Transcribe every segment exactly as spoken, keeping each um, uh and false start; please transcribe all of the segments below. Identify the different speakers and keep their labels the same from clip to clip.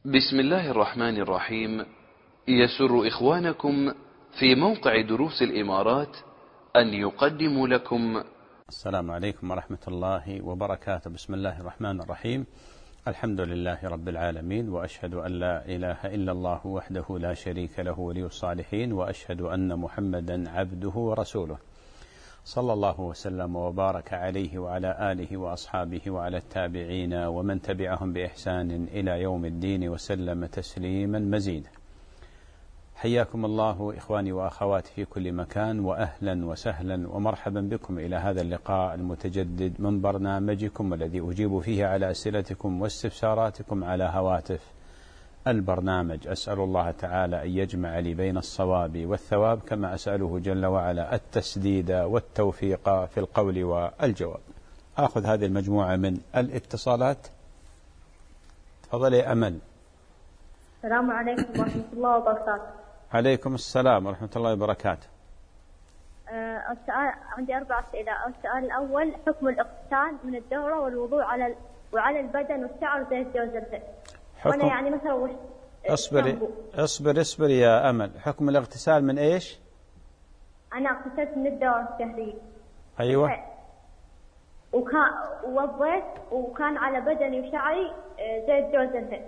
Speaker 1: بسم الله الرحمن الرحيم. يسر إخوانكم في موقع دروس الإمارات أن يقدموا لكم.
Speaker 2: السلام عليكم ورحمة الله وبركاته. بسم الله الرحمن الرحيم. الحمد لله رب العالمين، وأشهد أن لا إله إلا الله وحده لا شريك له ولي الصالحين، وأشهد أن محمدا عبده ورسوله، صلى الله وسلم وبارك عليه وعلى آله وأصحابه وعلى التابعين ومن تبعهم بإحسان إلى يوم الدين وسلم تسليما مزيدا. حياكم الله إخواني وأخواتي في كل مكان، وأهلا وسهلا ومرحبا بكم إلى هذا اللقاء المتجدد من برنامجكم الذي أجيب فيه على أسئلتكم واستفساراتكم على هواتف البرنامج. أسأل الله تعالى أن يجمع لي بين الصواب والثواب، كما أسأله جل وعلا التسديد والتوفيق في القول والجواب. آخذ هذه المجموعة من الاتصالات. تفضل يا أمل.
Speaker 3: السلام عليكم ورحمة الله وبركاته.
Speaker 2: عليكم السلام ورحمة الله وبركاته.
Speaker 3: أه السؤال عندي أربع أسئلة. السؤال الأول: حكم الاغتسال من الدورة والوضوء على وعلى البدن والشعر زي الجوز الهند. وأنا يعني مثلا وش
Speaker 2: اصبري اصبر اصبر يا أمل. حكم الاغتسال من إيش؟
Speaker 3: أنا اغتسلت من الدورة الشهرية.
Speaker 2: أيوة.
Speaker 3: وكان ووضيت وكان على بدني وشعري زيت جوز الهند.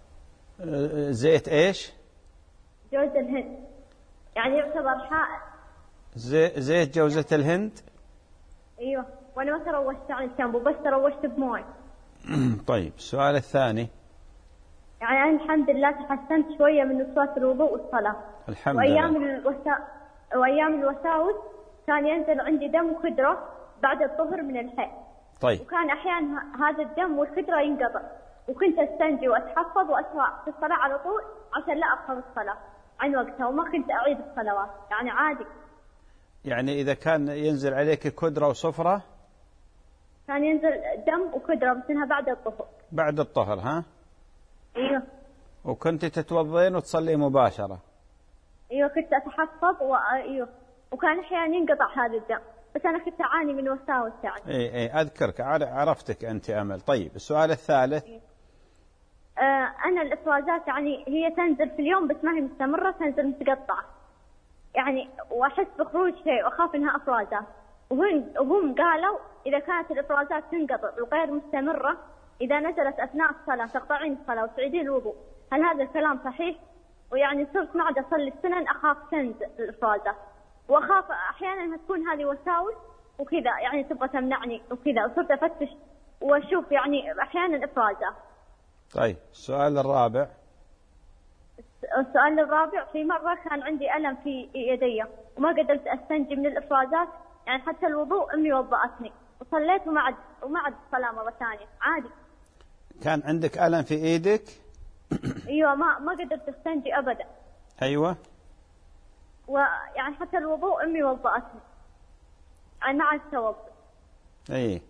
Speaker 2: زيت إيش؟
Speaker 3: جوز الهند، يعني يعتبر حائط.
Speaker 2: زي زيت جوزة الهند.
Speaker 3: أيوة. وأنا ما تروشت عن الشامبو، بس تروشت بموي.
Speaker 2: طيب، السؤال الثاني.
Speaker 3: يعني أنا الحمد لله تحسنت شوية من وسواس الوضوء والصلاة.
Speaker 2: الحمد
Speaker 3: وأيام
Speaker 2: لله.
Speaker 3: الوسا... وأيام الوساوس كان ينزل عندي دم وخدرة بعد الظهر من الحيض.
Speaker 2: طيب.
Speaker 3: وكان أحيانا هذا الدم والخدرة ينقطع، وكنت أستنجي وأتحفظ وأسرع في الصلاة على طول عشان لا أبخر الصلاة عن وقتها، وما كنت أعيد الصلوات، يعني عادي.
Speaker 2: يعني إذا كان ينزل عليك كدرة وصفرة؟
Speaker 3: كان ينزل دم وكدرة بس إنها بعد الظهر.
Speaker 2: بعد الظهر ها؟
Speaker 3: أيوه.
Speaker 2: وكنت تتوضين وتصلي مباشرة؟
Speaker 3: أيوه، كنت أتحفظ و... أيوه. وكان أحيانا ينقطع هذا الدم، بس أنا كنت أعاني من وساوس يعني.
Speaker 2: إيه إيه أذكرك، عرفتك أنت أمل. طيب، السؤال الثالث.
Speaker 3: إيه. آه أنا الإفرازات يعني هي تنزل في اليوم بس ما هي مستمرة، تنزل متقطعة يعني، وأحس بخروج شيء وأخاف إنها إفرازات. وهم وهم قالوا إذا كانت الإفرازات تنقطع وغير مستمرة، إذا نزلت أثناء الصلاة تقطعين الصلاة وتعيدين الوضوء. هل هذا الكلام صحيح؟ ويعني صرت ما عاد أصلي السنن، أخاف تنزل الإفرازات، وأخاف أحيانا تكون هذه وساوس وكذا، يعني تبغى تمنعني وكذا، وصرت أفتش وأشوف يعني أحيانا إفرازات.
Speaker 2: طيب، السؤال الرابع.
Speaker 3: السؤال الرابع: في مرة كان عندي ألم في يدي وما قدرت أستنجي من الإفرازات، يعني حتى الوضوء أمي وضأتني وصليت وما عاد وما عاد الصلاة مرة ثانية عادي.
Speaker 2: كان عندك ألم في إيدك؟
Speaker 3: أيوة، ما ما قدرت أستنجي أبدا.
Speaker 2: أيوة.
Speaker 3: ويعني حتى الوضوء أمي وضأتني، يعني ما عاد توضأ.
Speaker 2: أي.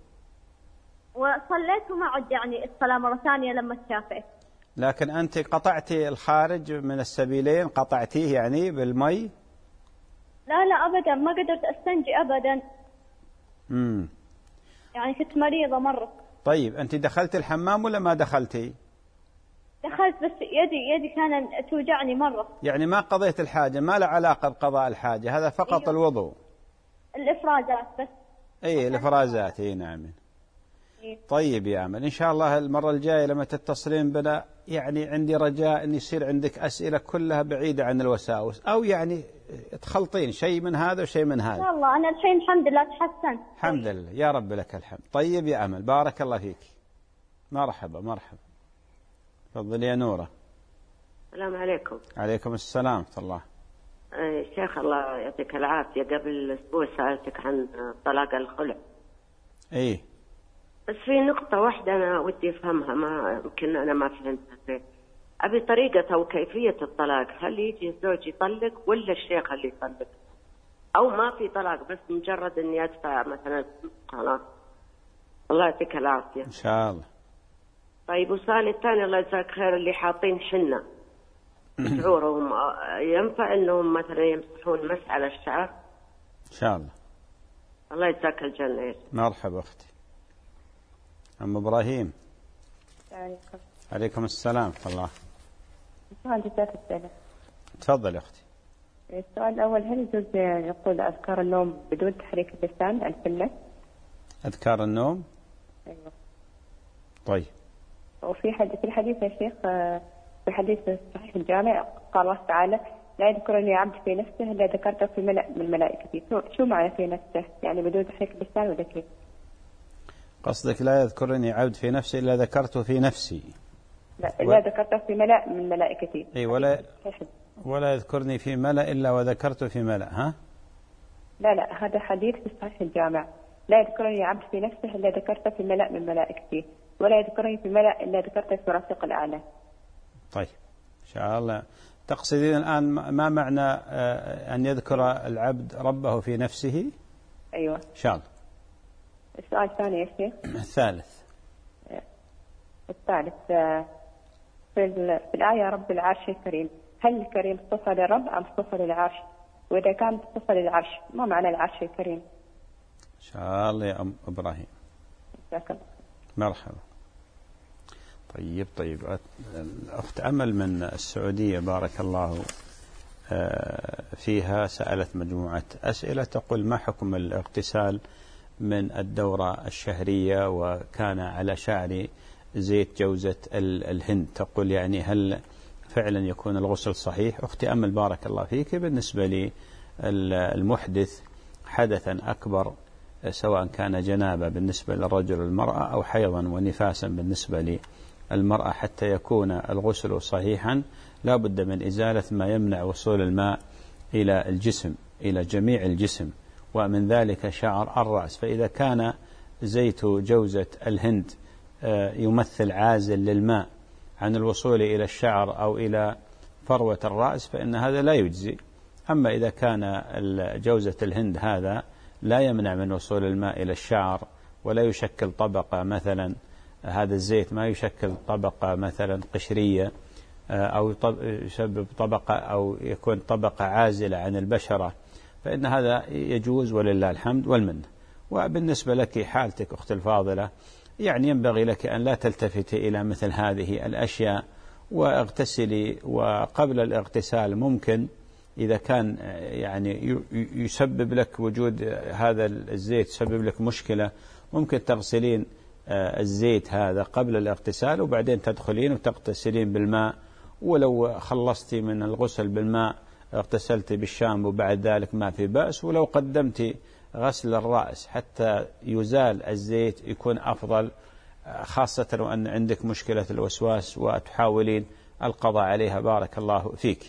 Speaker 3: وصليت وما عاد يعني الصلاة مرة ثانية لما تشافيت.
Speaker 2: لكن أنت قطعتي الخارج من السبيلين، قطعتيه يعني بالمي؟
Speaker 3: لا لا أبدا، ما قدرت أستنجي أبدا.
Speaker 2: امم
Speaker 3: يعني كنت مريضة مرة.
Speaker 2: طيب، أنت دخلت الحمام ولا ما دخلتي؟
Speaker 3: دخلت بس يدي يدي كانت توجعني مرة.
Speaker 2: يعني ما قضيت الحاجة، ما له علاقة بقضاء الحاجة، هذا فقط. أيوة. الوضوء.
Speaker 3: الإفرازات بس.
Speaker 2: اي الإفرازات. اي نعم.
Speaker 3: إيه.
Speaker 2: طيب يا أمل، إن شاء الله المرة الجاية لما تتصلين بنا يعني عندي رجاء أن يصير عندك أسئلة كلها بعيدة عن الوساوس، أو يعني تخلطين شيء من هذا وشيء من هذا.
Speaker 3: إن شاء الله. أنا الحين الحمد لله تحسنت.
Speaker 2: الحمد لله يا رب، لك الحمد. طيب يا أمل، بارك الله فيك. مرحبا مرحبا. تفضل يا نورة.
Speaker 4: السلام عليكم.
Speaker 2: عليكم السلام ورحمة الله.
Speaker 4: آه شيخ الله يعطيك العافية، قبل أسبوع سألتك عن طلاق الخلع.
Speaker 2: إيه.
Speaker 4: بس في نقطة واحدة أنا ودي أفهمها، ما يمكن أنا ما فهمتها. أبي طريقة أو كيفية الطلاق، هل يجي الزوج يطلق ولا الشيخ اللي يطلق؟ أو ما في طلاق بس مجرد إني أدفع مثلا خلاص؟ الله يعطيك العافية.
Speaker 2: إن شاء الله.
Speaker 4: طيب، والسؤال الثاني الله يجزاك خير، اللي حاطين حنة شعورهم ينفع إنهم مثلا يمسحون مسح على الشعر؟
Speaker 2: إن شاء الله.
Speaker 4: الله يجزاك الجنة.
Speaker 2: مرحبا أختي. أم إبراهيم.
Speaker 3: عليكم.
Speaker 2: عليكم السلام ورحمة الله.
Speaker 5: عندي ثلاث أسئلة.
Speaker 2: تفضل يا أختي.
Speaker 5: السؤال الأول، هل يجوز يقول أذكار النوم بدون تحريك اللسان الفلة؟
Speaker 2: أذكار النوم؟
Speaker 5: أيوة.
Speaker 2: طيب.
Speaker 5: وفي حديث في الحديث يا شيخ، في حديث صحيح الجامع قال الله تعالى: لا يذكرني عبد في نفسه إلا ذكرته في ملأ من ملائكتي. شو معنى في نفسه؟ يعني بدون تحريك اللسان ولا كيف؟
Speaker 2: قصدك لا يذكرني عبد في نفسي إلا ذكرته في نفسي.
Speaker 5: لا, و... لا ذكرته في ملأ من ملائكتي.
Speaker 2: أي ولا ولا يذكرني في ملأ إلا وذكرته في ملأ. ها؟
Speaker 5: لا لا هذا حديث في صحيح الجامع. لا يذكرني عبد في نفسه إلا ذكرته في ملأ من ملائكتي، ولا يذكرني في ملأ إلا ذكرته في رفيق الأعلى.
Speaker 2: طيب إن شاء الله. تقصدين الآن ما معنى أن يذكر العبد ربه في نفسه؟
Speaker 5: أيوة
Speaker 2: إن شاء الله.
Speaker 5: السؤال الثاني يا شيخ.
Speaker 2: الثالث.
Speaker 5: الثالث في, في الآية رب العرش الكريم، هل الكريم صفة للرب أم صفة للعرش؟ وإذا كانت صفة للعرش ما معنى العرش الكريم؟
Speaker 2: إن شاء الله يا أم إبراهيم.
Speaker 5: شكرا.
Speaker 2: مرحبا. طيب طيب. الأخت أمل من السعودية بارك الله فيها سألت مجموعة أسئلة، تقول: ما حكم الاغتسال من الدورة الشهرية وكان على شعري زيت جوزة الهند؟ تقول يعني هل فعلا يكون الغسل صحيح؟ أختي أمل بارك الله فيك، بالنسبة لي المحدث حدثا أكبر سواء كان جنابة بالنسبة للرجل والمرأة أو حيضا ونفاسا بالنسبة للمرأة، حتى يكون الغسل صحيحا لا بد من إزالة ما يمنع وصول الماء إلى الجسم، إلى جميع الجسم، ومن ذلك شعر الرأس. فإذا كان زيت جوزة الهند يمثل عازل للماء عن الوصول إلى الشعر أو إلى فروة الرأس فإن هذا لا يجزي. أما إذا كان جوزة الهند هذا لا يمنع من وصول الماء إلى الشعر ولا يشكل طبقة، مثلا هذا الزيت ما يشكل طبقة مثلا قشرية أو يسبب طبقة أو يكون طبقة عازلة عن البشرة، فإن هذا يجوز ولله الحمد والمنة. وبالنسبة لك حالتك أخت الفاضلة، يعني ينبغي لك أن لا تلتفتي إلى مثل هذه الأشياء واغتسلي. وقبل الاغتسال ممكن إذا كان يعني يسبب لك وجود هذا الزيت يسبب لك مشكلة، ممكن تغسلين الزيت هذا قبل الاغتسال وبعدين تدخلين وتغتسلين بالماء. ولو خلصتي من الغسل بالماء اغتسلتي بالشامبو بعد ذلك ما في بأس. ولو قدمتي غسل الرأس حتى يزال الزيت يكون أفضل، خاصة وأن عندك مشكلة الوسواس وتحاولين القضاء عليها بارك الله فيك.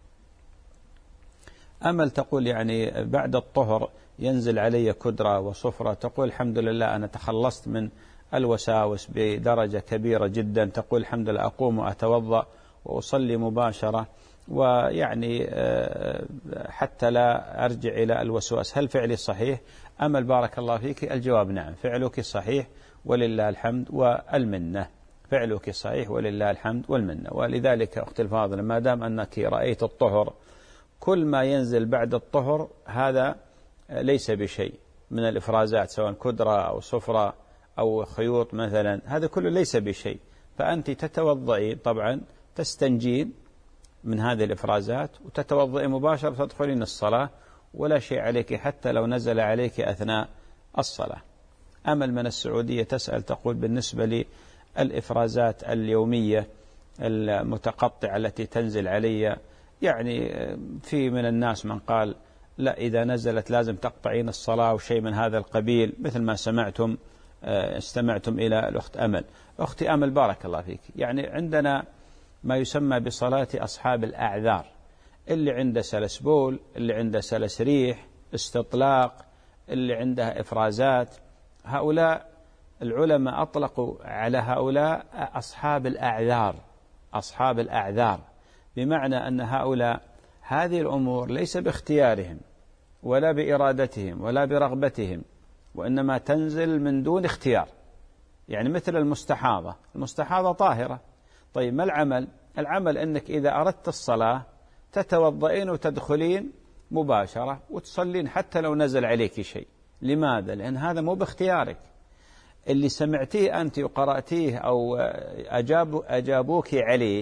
Speaker 2: أمل تقول يعني بعد الطهر ينزل علي كدرة وصفرة، تقول الحمد لله أنا تخلصت من الوساوس بدرجة كبيرة جدا. تقول الحمد لله أقوم وأتوضأ وأصلي مباشرة، ويعني حتى لا أرجع إلى الوسواس. هل فعلي صحيح؟ أمل بارك الله فيك، الجواب نعم، فعلك صحيح ولله الحمد والمنة. فعلك صحيح ولله الحمد والمنة. ولذلك أختي الفاضلة، ما دام أنك رأيت الطهر، كل ما ينزل بعد الطهر هذا ليس بشيء من الإفرازات، سواء كدرة أو صفرة أو خيوط مثلا، هذا كله ليس بشيء. فأنت تتوضئين طبعا، تستنجين من هذه الإفرازات وتتوضئي مباشرة تدخلين الصلاة ولا شيء عليك حتى لو نزل عليك أثناء الصلاة. أمل من السعودية تسأل تقول بالنسبة للإفرازات اليومية المتقطعة التي تنزل علي، يعني في من الناس من قال لا إذا نزلت لازم تقطعين الصلاة وشيء من هذا القبيل، مثل ما سمعتم استمعتم إلى الأخت أمل. أختي أمل بارك الله فيك، يعني عندنا ما يسمى بصلاة أصحاب الأعذار، اللي عنده سلس بول، اللي عنده سلس ريح، استطلاق، اللي عنده إفرازات، هؤلاء العلماء أطلقوا على هؤلاء أصحاب الأعذار. أصحاب الأعذار بمعنى أن هؤلاء هذه الأمور ليس باختيارهم ولا بإرادتهم ولا برغبتهم، وإنما تنزل من دون اختيار. يعني مثل المستحاضة، المستحاضة طاهرة، طيب ما العمل؟ العمل أنك إذا أردت الصلاة تتوضئين وتدخلين مباشرة وتصلين حتى لو نزل عليك شيء. لماذا؟ لأن هذا مو باختيارك، اللي سمعتيه أنت وقرأتيه أو أجاب أجابوك عليه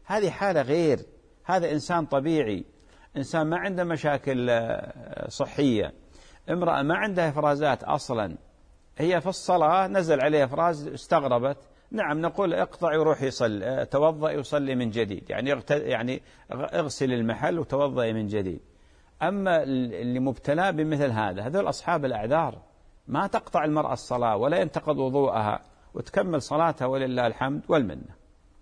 Speaker 2: هذه حالة غير، هذا إنسان طبيعي، إنسان ما عنده مشاكل صحية، امرأة ما عندها إفرازات أصلا، هي في الصلاة نزل عليها إفراز استغربت، نعم نقول اقطعي وروحي يصلي، توضئي وصلي من جديد، يعني يعني اغسل المحل وتوضئي من جديد. أما اللي مبتلى بمثل هذا، هذول أصحاب الأعذار، ما تقطع المرأة الصلاة ولا ينتقض وضوءها وتكمل صلاتها ولله الحمد والمنة.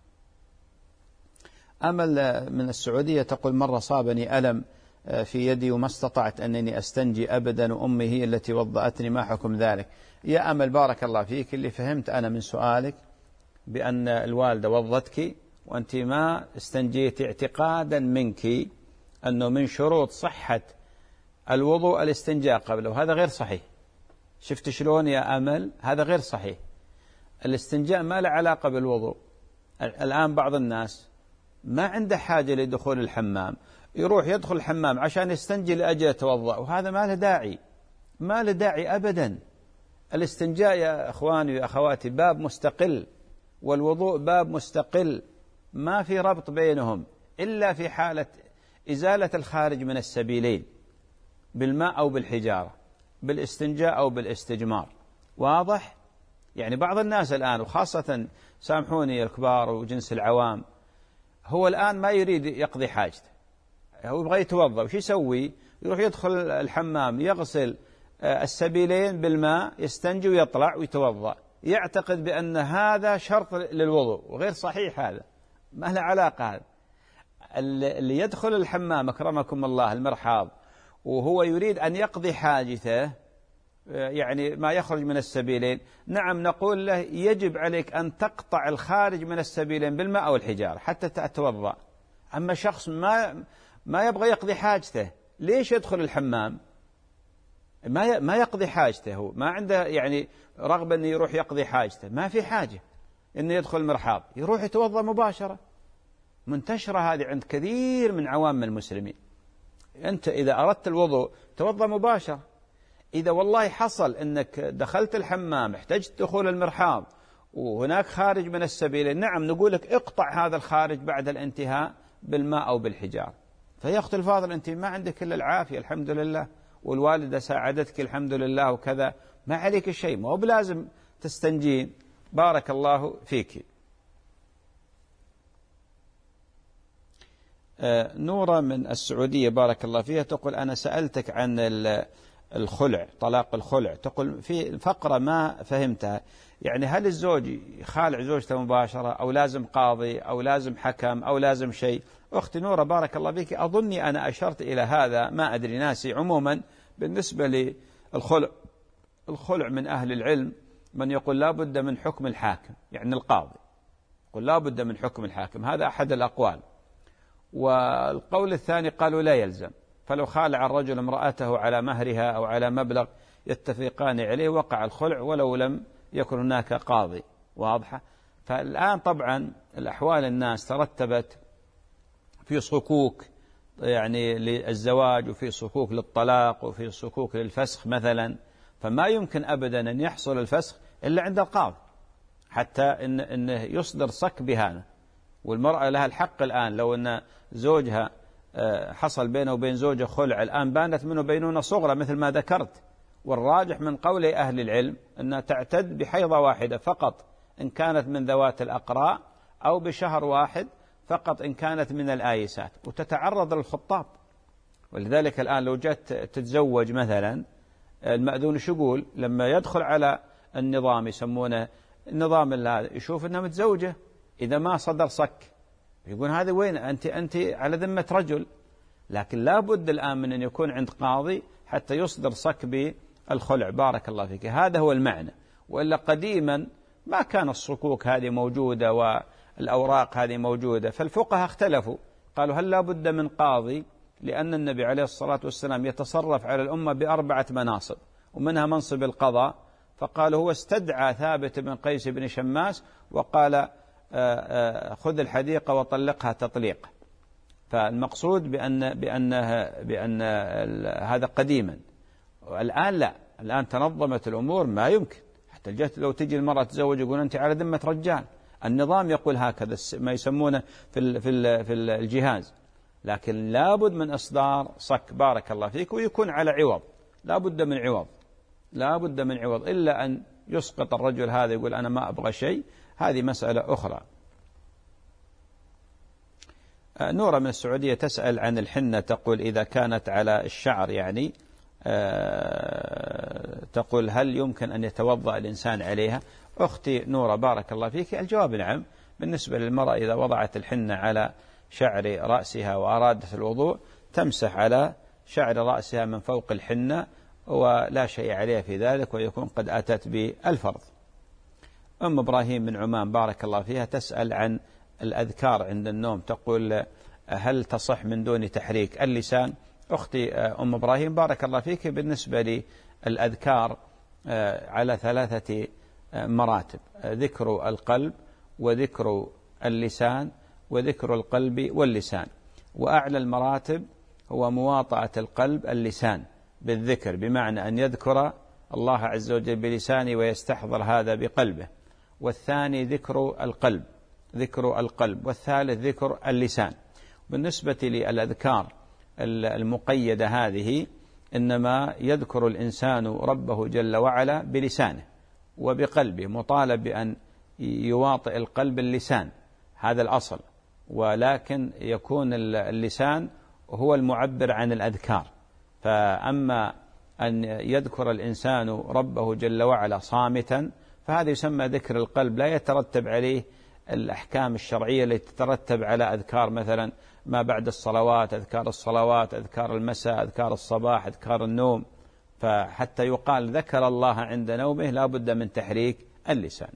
Speaker 2: أمل من السعودية تقول مرة صابني ألم في يدي وما استطعت أنني أستنجي أبدا وأمي هي التي وضأتني، ما حكم ذلك؟ يا أمل بارك الله فيك، اللي فهمت أنا من سؤالك بأن الوالدة وضتك وأنت ما استنجيت اعتقادا منك أنه من شروط صحة الوضوء الاستنجاء قبله، وهذا غير صحيح. شفت شلون يا أمل؟ هذا غير صحيح. الاستنجاء ما له علاقة بالوضوء. الآن بعض الناس ما عنده حاجة لدخول الحمام، يروح يدخل الحمام عشان يستنجي لأجل يتوضأ، وهذا ما له داعي، ما له داعي أبدا. الاستنجاء يا أخواني وأخواتي باب مستقل، والوضوء باب مستقل، ما في ربط بينهم إلا في حالة إزالة الخارج من السبيلين بالماء أو بالحجارة، بالاستنجاء أو بالاستجمار. واضح؟ يعني بعض الناس الآن، وخاصة سامحوني الكبار وجنس العوام، هو الآن ما يريد يقضي حاجته، هو يبغى يتوضأ، وش يسوي؟ يروح يدخل الحمام يغسل السبيلين بالماء، يستنجي ويطلع ويتوضأ، يعتقد بأن هذا شرط للوضوء، وغير صحيح، هذا ما له علاقة. هذا اللي يدخل الحمام أكرمكم الله المرحاض وهو يريد أن يقضي حاجته، يعني ما يخرج من السبيلين، نعم نقول له يجب عليك أن تقطع الخارج من السبيلين بالماء أو الحجارة حتى تتوضأ. أما شخص ما ما يبغى يقضي حاجته، ليش يدخل الحمام؟ ما ما يقضي حاجته، هو ما عنده يعني رغبة أنه يروح يقضي حاجته، ما في حاجة أنه يدخل المرحاض، يروح يتوضأ مباشرة. منتشرة هذه عند كثير من عوام المسلمين. أنت إذا أردت الوضوء توضأ مباشرة. إذا والله حصل أنك دخلت الحمام احتجت دخول المرحاض وهناك خارج من السبيل، نعم نقول لك اقطع هذا الخارج بعد الانتهاء بالماء أو بالحجار. فيا أختي الفاضل، أنت ما عندك إلا العافية الحمد لله، والوالدة ساعدتك الحمد لله وكذا، ما عليك شيء، ما هو بلازم تستنجين. بارك الله فيك. آه نورة من السعودية بارك الله فيها تقول أنا سألتك عن الخلع، طلاق الخلع، تقول في فقرة ما فهمتها، يعني هل الزوج يخالع زوجته مباشرة أو لازم قاضي أو لازم حكم أو لازم شيء؟ أختي نورة بارك الله فيك، أظني أنا أشرت إلى هذا، ما أدري ناسي. عموما بالنسبة للخلع، الخلع من أهل العلم من يقول لا بد من حكم الحاكم، يعني القاضي يقول لا بد من حكم الحاكم، هذا أحد الأقوال. والقول الثاني قالوا لا يلزم، فلو خالع الرجل امرأته على مهرها أو على مبلغ يتفقان عليه وقع الخلع ولو لم يكن هناك قاضي. واضحة؟ فالآن طبعا الأحوال الناس ترتبت في صكوك يعني للزواج، وفي صكوك للطلاق، وفي صكوك للفسخ مثلا، فما يمكن أبدا أن يحصل الفسخ إلا عند القاضي حتى إن إنه يصدر صك بهذا. والمرأة لها الحق الآن، لو أن زوجها حصل بينه وبين زوجه خلع الآن بانت منه بينونة صغرى مثل ما ذكرت، والراجح من قول أهل العلم أنها تعتد بحيضة واحدة فقط إن كانت من ذوات الأقراء، أو بشهر واحد فقط إن كانت من الآيسات، وتتعرض للخطاب. ولذلك الآن لو جت تتزوج مثلا، المأذون شو يقول لما يدخل على النظام يسمونه النظام هذا، يشوف أنها متزوجة، إذا ما صدر صك يقول هذا وين أنت أنت على ذمة رجل. لكن لا بد الآن من أن يكون عند قاضي حتى يصدر صك بالخلع. بارك الله فيك، هذا هو المعنى. وإلا قديما ما كان الصكوك هذه موجودة والأوراق هذه موجودة، فالفقهاء اختلفوا، قالوا هل لا بد من قاضي، لأن النبي عليه الصلاة والسلام يتصرف على الأمة بأربعة مناصب ومنها منصب القضاء، فقالوا هو استدعى ثابت بن قيس بن شماس وقال خذ الحديقة وطلقها تطليق. فالمقصود بأن بأنها بأن هذا قديما. الآن لا، الآن تنظمت الأمور، ما يمكن حتى الجهة لو تجي المرأة تزوج يقول أنت على ذمة رجال، النظام يقول هكذا ما يسمونه في في الجهاز، لكن لابد من إصدار صك بارك الله فيك ويكون على عوض، لابد من عوض، لابد من عوض، إلا أن يسقط الرجل هذا يقول أنا ما أبغى شيء، هذه مسألة أخرى. نورة من السعودية تسأل عن الحنة، تقول إذا كانت على الشعر يعني تقول هل يمكن أن يتوضأ الإنسان عليها؟ أختي نورة بارك الله فيك، الجواب نعم. بالنسبة للمرأة إذا وضعت الحنة على شعر رأسها وأرادت الوضوء تمسح على شعر رأسها من فوق الحنة ولا شيء عليها في ذلك، ويكون قد أتت بالفرض. أم إبراهيم من عمان بارك الله فيها تسأل عن الأذكار عند النوم، تقول هل تصح من دون تحريك اللسان؟ أختي أم إبراهيم بارك الله فيك، بالنسبة للأذكار على ثلاثة مراتب: ذكر القلب وذكر اللسان وذكر القلب واللسان، وأعلى المراتب هو مواطأة القلب اللسان بالذكر، بمعنى أن يذكر الله عز وجل بلسانه ويستحضر هذا بقلبه، والثاني ذكر القلب ذكر القلب والثالث ذكر اللسان. بالنسبة للأذكار المقيدة هذه إنما يذكر الإنسان ربه جل وعلا بلسانه وبقلبه، مطالب بأن يواطئ القلب اللسان، هذا الأصل، ولكن يكون اللسان هو المعبر عن الأذكار. فأما أن يذكر الإنسان ربه جل وعلا صامتا فهذا يسمى ذكر القلب، لا يترتب عليه الأحكام الشرعية التي تترتب على أذكار مثلا ما بعد الصلوات، أذكار الصلوات، أذكار المساء، أذكار الصباح، أذكار النوم. فحتى يقال ذكر الله عند نومه لا بد من تحريك اللسان.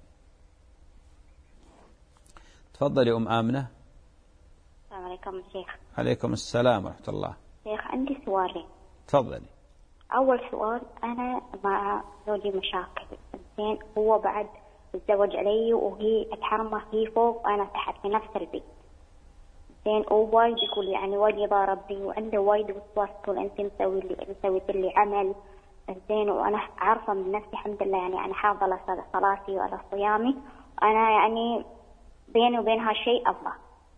Speaker 2: تفضلي أم آمنة.
Speaker 6: السلام عليكم شيخ.
Speaker 2: عليكم السلام ورحمة الله.
Speaker 6: شيخ عندي سؤالين.
Speaker 2: تفضلي.
Speaker 6: أول سؤال، أنا مع زوجي مشاكل، زين هو بعد تزوج علي وهي اتحرمه، هي فوق أنا تحت في نفس البيت، زين ووايد يقول يعني وايد يضاربني وعنده وايد وسواس، يقول أنت مسوي لي مسويت لي عمل، زين وأنا عارفة من نفسي الحمد لله يعني أنا حافظة صلاتي وعلى صيامي، أنا يعني بيني وبين هالشيء الله،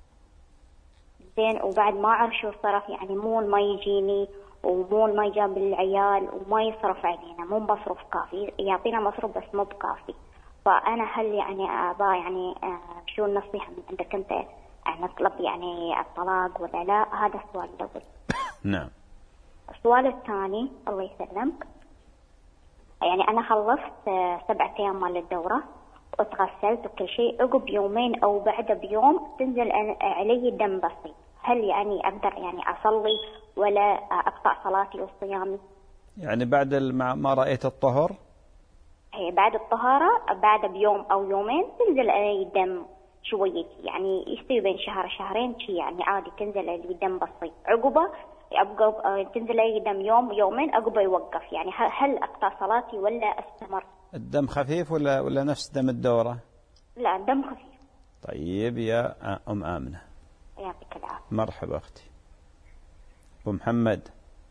Speaker 6: زين وبعد ما أعرف شو الصرف، يعني مو ما يجيني ومو ما يجاب العيال وما يصرف علينا، مو مصروف كافي، يعطينا مصروف بس مو بكافي. فأنا هل يعني أبا يعني شو النصيحة من عندك أنت، يعني نطلب يعني الطلاق ولا لا؟ هذا السؤال الأول.
Speaker 2: نعم.
Speaker 6: السؤال الثاني الله يسلمك، يعني أنا خلصت سبعة أيام مال الدورة وتغسلت وكل شيء، عقب يومين أو بعد بيوم تنزل علي دم بسيط، هل يعني أقدر يعني أصلي ولا أقطع صلاتي وصيامي؟
Speaker 2: يعني بعد ما رأيت الطهر؟
Speaker 6: هي بعد الطهارة بعد بيوم أو يومين تنزل علي دم شوية، يعني يستوي بين شهر شهرين شيء، يعني عادي تنزل علي دم بسيط، عقبه أبقى تنزل علي دم يوم يومين عقبه يوقف، يعني هل أقطع صلاتي ولا أستمر؟
Speaker 2: الدم خفيف ولا ولا نفس دم الدورة؟
Speaker 6: لا دم خفيف.
Speaker 2: طيب يا أم آمنة.
Speaker 6: يعطيك العافية.
Speaker 2: مرحبا أختي. أبو محمد.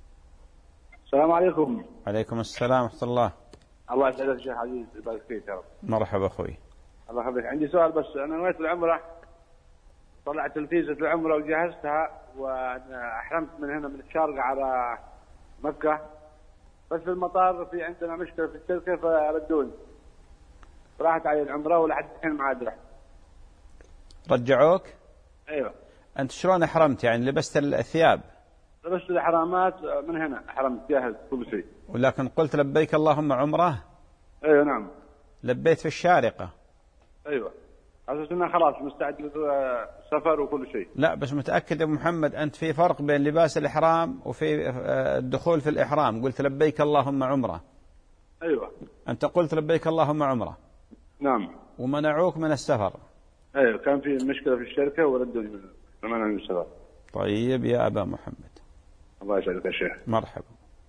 Speaker 7: السلام عليكم.
Speaker 2: عليكم السلام ورحمة الله.
Speaker 7: الله يسعدك شيخ عزيز، يبارك فيك يا رب.
Speaker 2: مرحبا أخوي.
Speaker 7: الله يخليك. عندي سؤال بس، أنا نويت العمرة، طلعت الفيزة العمرة وجهزتها وأنا أحرمت من هنا من الشارقة على مكة، بس في المطار في عندنا مشكلة في الشركة فردوني، راحت علي العمرة ولحد الحين ما عاد رحت.
Speaker 2: رجعوك؟
Speaker 7: أيوة.
Speaker 2: أنت شلون أحرمت؟ يعني لبست الثياب؟
Speaker 7: لبست الإحرامات من هنا، أحرمت جاهز كل شيء.
Speaker 2: ولكن قلت لبيك اللهم عمرة؟
Speaker 7: أيوة نعم.
Speaker 2: لبيت في الشارقة؟
Speaker 7: أيوة، على أساس إنه خلاص مستعد للسفر وكل شيء.
Speaker 2: لا بس متأكد يا محمد، أنت في فرق بين لباس الإحرام وفي الدخول في الإحرام، قلت لبيك اللهم عمرة.
Speaker 7: أيوة.
Speaker 2: أنت قلت لبيك اللهم عمرة.
Speaker 7: نعم.
Speaker 2: ومنعوك من السفر.
Speaker 7: أيوة، كان في مشكلة في الشركة وردوني من من السفر.
Speaker 2: طيب يا أبا محمد.
Speaker 7: الله يسعدك يا شيخ.
Speaker 2: مرحبا.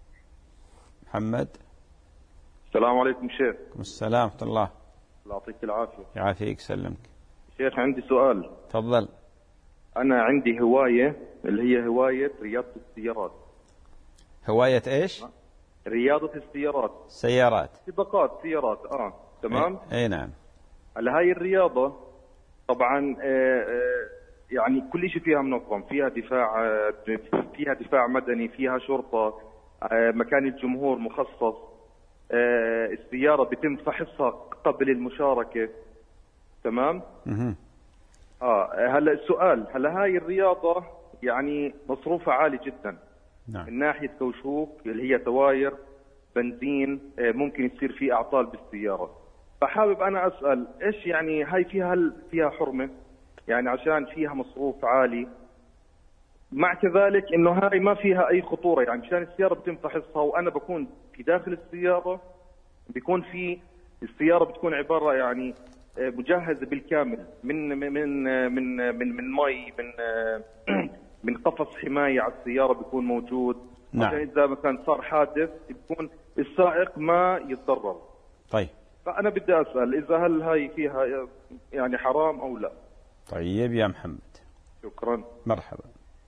Speaker 2: محمد.
Speaker 8: السلام عليكم شيخ.
Speaker 2: السلام ورحمة الله.
Speaker 8: الله يعطيك العافية.
Speaker 2: يعافيك سلمك.
Speaker 8: شيخ عندي سؤال.
Speaker 2: تفضل.
Speaker 8: أنا عندي هواية اللي هي هواية رياضة السيارات.
Speaker 2: هواية إيش؟
Speaker 8: رياضة السيارات.
Speaker 2: سيارات.
Speaker 8: سباقات سيارات. آه تمام.
Speaker 2: أي, أي نعم.
Speaker 8: على هاي الرياضة طبعا يعني كل شيء فيها منظم، فيها دفاع، فيها دفاع مدني، فيها شرطة، مكان الجمهور مخصص، السيارة بيتم فحصها قبل المشاركة. تمام. اه هلا السؤال، هلا هاي الرياضة يعني مصروفها عالي جدا.
Speaker 2: نعم.
Speaker 8: من ناحية كوشوك اللي هي تواير، بنزين، ممكن يصير في اعطال بالسيارة. فحابب انا اسأل ايش يعني هاي فيها، هل فيها حرمة؟ يعني عشان فيها مصروف عالي، مع كذلك انه هاي ما فيها اي خطورة، يعني مشان السيارة بتم فحصها وانا بكون في داخل السيارة، بيكون في السيارة بتكون عبارة يعني مجهزة بالكامل من من من من من مي، من من قفص حماية على السيارة بيكون موجود.
Speaker 2: نعم.
Speaker 8: عشان إذا مثلا صار حادث يكون السائق ما يتضرر.
Speaker 2: طيب.
Speaker 8: فأنا بدي أسأل إذا هل هاي فيها يعني حرام أو لا؟
Speaker 2: طيب يا محمد.
Speaker 8: شكرا.
Speaker 2: مرحبا.